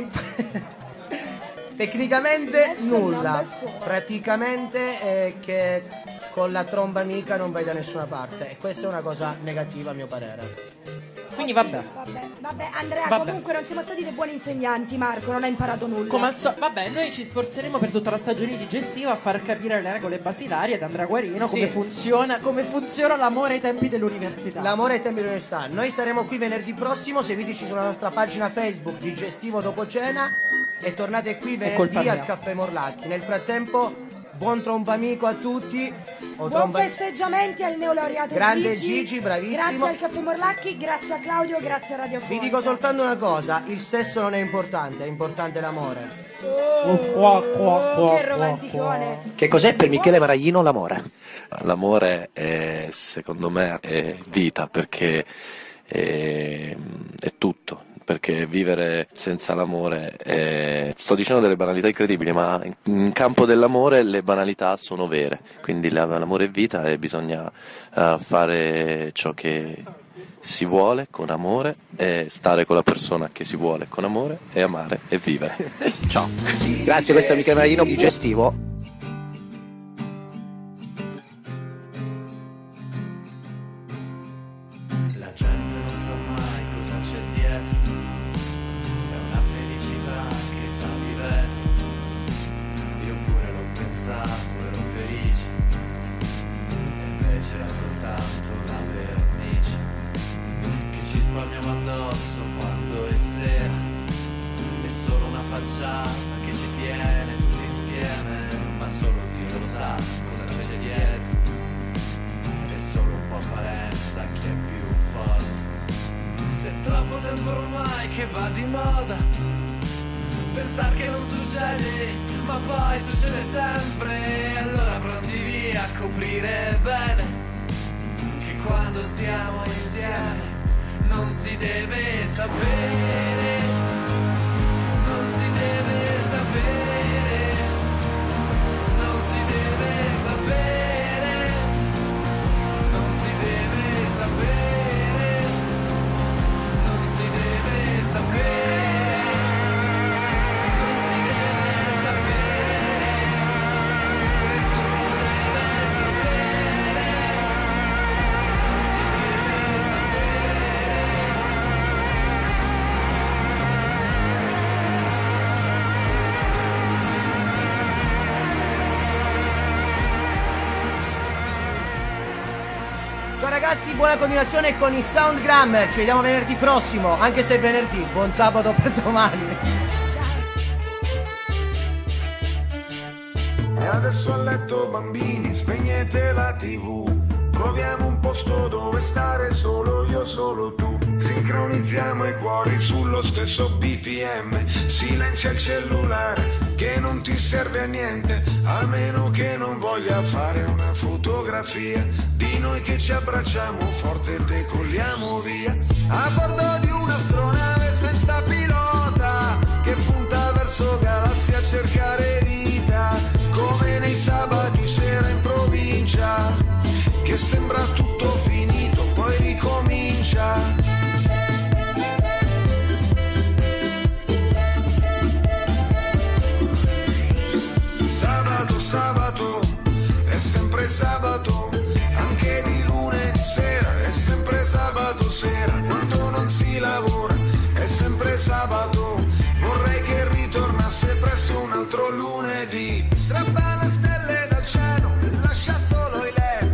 Speaker 1: tecnicamente nulla. Praticamente che con la tromba amica non vai da nessuna parte. E questa è una cosa negativa a mio parere.
Speaker 11: Quindi vabbè,
Speaker 3: Andrea, comunque non siamo stati dei buoni insegnanti, Marco, non hai imparato nulla.
Speaker 11: Come al vabbè, noi ci sforzeremo per tutta la stagione digestiva a far capire le regole basilari ad Andrea Guarino come funziona l'amore ai tempi dell'università.
Speaker 1: L'amore ai tempi dell'università. Noi saremo qui venerdì prossimo, seguiteci sulla nostra pagina Facebook Digestivo dopo cena e tornate qui venerdì al Caffè Morlacchi. Nel frattempo, buon trombamico a tutti.
Speaker 3: Buon festeggiamenti al neolaureato
Speaker 1: grande Gigi, bravissimo.
Speaker 3: Grazie al Caffè Morlacchi, grazie a Claudio, grazie a Radio Forte.
Speaker 1: Vi dico soltanto una cosa, il sesso non è importante, è importante l'amore.
Speaker 3: Che romanticone.
Speaker 15: Che cos'è per Michele Maraglino l'amore?
Speaker 16: L'amore è, secondo me, è vita, perché è tutto. Perché vivere senza l'amore sto dicendo delle banalità incredibili, ma in campo dell'amore le banalità sono vere, quindi l'amore è vita e bisogna fare ciò che si vuole con amore e stare con la persona che si vuole con amore e amare e vivere.
Speaker 15: Ciao, grazie, questo è Michele Maraglino Digestivo.
Speaker 10: Che ci tiene tutti insieme, ma solo Dio lo sa cosa c'è dietro. È solo un po' apparenza che è più forte. È troppo tempo ormai che va di moda pensare che non succede, ma poi succede sempre. Allora pronti via a coprire bene che quando stiamo insieme non si deve sapere. Non si deve sapere, non si deve sapere, non si deve sapere, non si deve sapere, non si deve sapere, nessuno deve sapere, non si deve sapere.
Speaker 1: Ciao ragazzi, buona continuazione con i Soundgrammer. Ci vediamo venerdì prossimo, anche se è venerdì. Buon sabato per domani.
Speaker 17: E adesso a letto bambini, spegnete la TV. Troviamo un posto dove stare solo io, solo tu. Sincronizziamo i cuori sullo stesso BPM. Silenzia il cellulare che non ti serve a niente, a meno che non voglia fare una fotografia di noi che ci abbracciamo forte e decolliamo via. A bordo di un'astronave senza pilota che punta verso galassie a cercare vita, come nei sabati sera in provincia, che sembra tutto finito poi ricomincia. Sabato, è sempre sabato, anche di lunedì sera, è sempre sabato sera, quando non si lavora, è sempre sabato, vorrei che ritornasse presto un altro lunedì, strappa le stelle dal cielo e lascia solo i LED,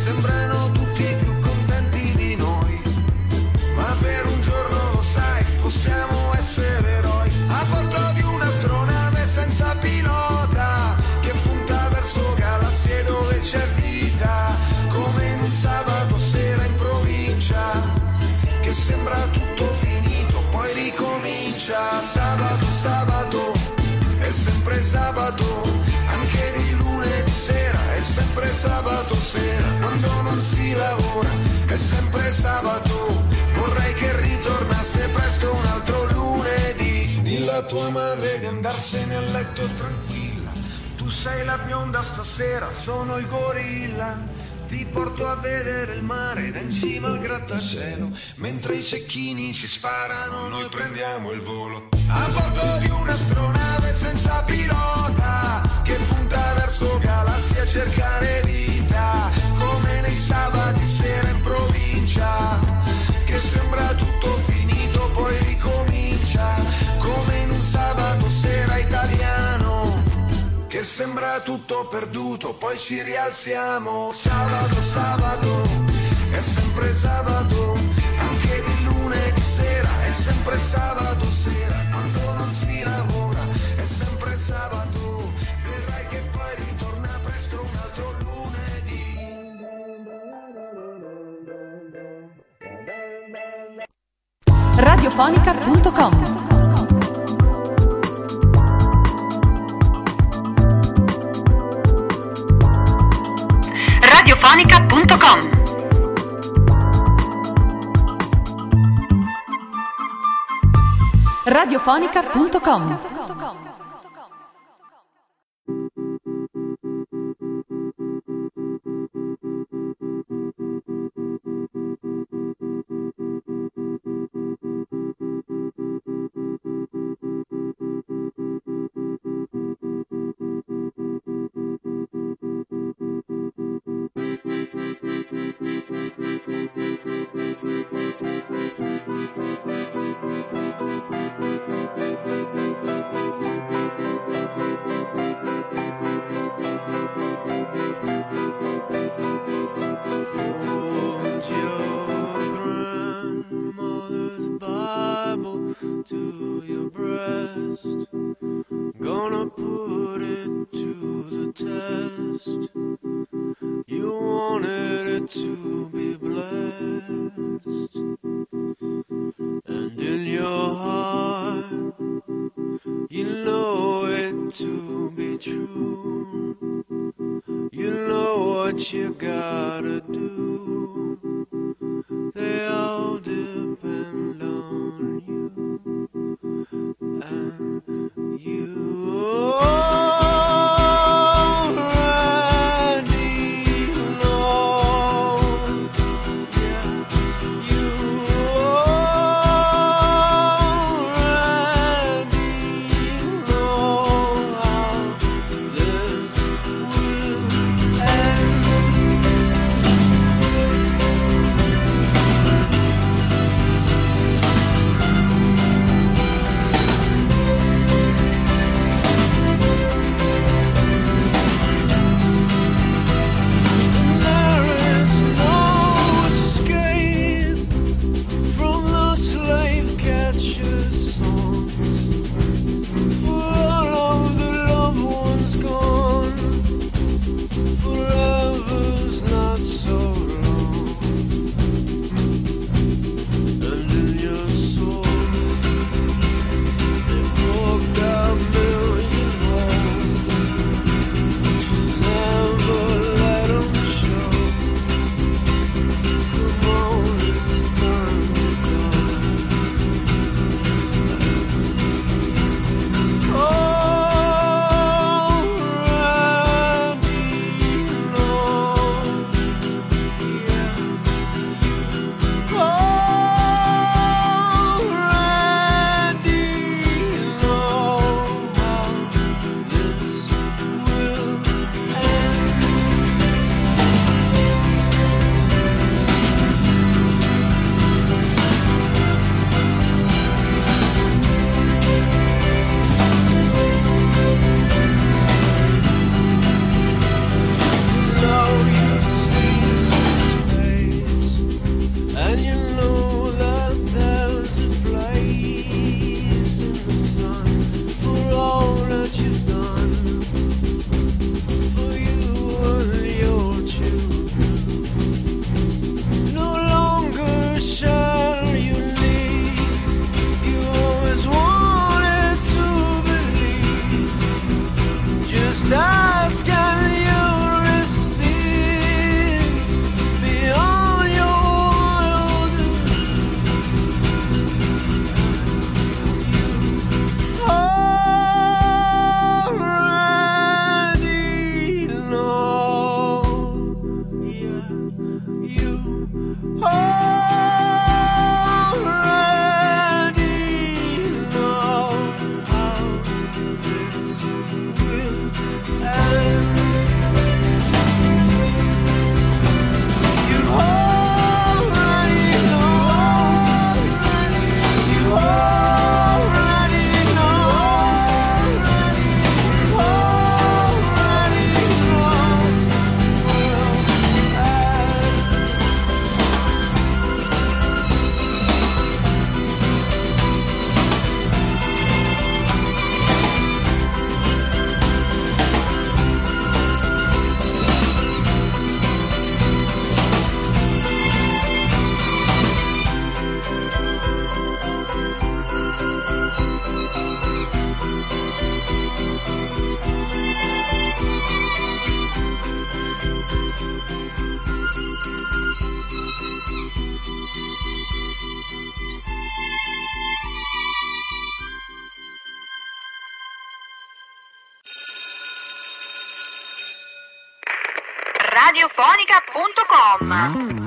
Speaker 17: sembrano tutti più contenti di noi, ma per un giorno lo sai, possiamo essere eroi a bordo di un'astronave senza pilota che punta verso galassie dove c'è vita, come in un sabato sera in provincia che sembra tutto finito, poi ricomincia. Sabato, sabato, è sempre sabato, anche di lunedì sera, è sempre sabato sera, quando non si lavora, è sempre sabato, vorrei che ritornasse presto un altro lunedì. Dilla a tua madre di andarsene a letto tranquilla, tu sei la bionda stasera, sono il gorilla. Ti porto a vedere il mare da in cima al grattacielo, mentre i cecchini ci sparano, noi prendiamo il volo. A bordo di un'astronave senza pilota, che punta verso galassie a cercare vita, come nei sabati sera in provincia, che sembra tutto finito, poi ricomincia, come in un sabato sera italiano, che sembra tutto perduto, poi ci rialziamo. Sabato, sabato, è sempre sabato, anche di lunedì sera, è sempre sabato sera, quando non si lavora, è sempre sabato, vedrai che poi ritorna presto un altro lunedì.
Speaker 18: Radiofonica.com Radiofonica.com Radiofonica.com
Speaker 10: to your breast, gonna put it to the test. You wanted it to be blessed, and in your heart you know it to be true. You know what you gotta do. They all depend on you, and you already know. Yeah, you already know how this will end.
Speaker 18: radiofonica.com.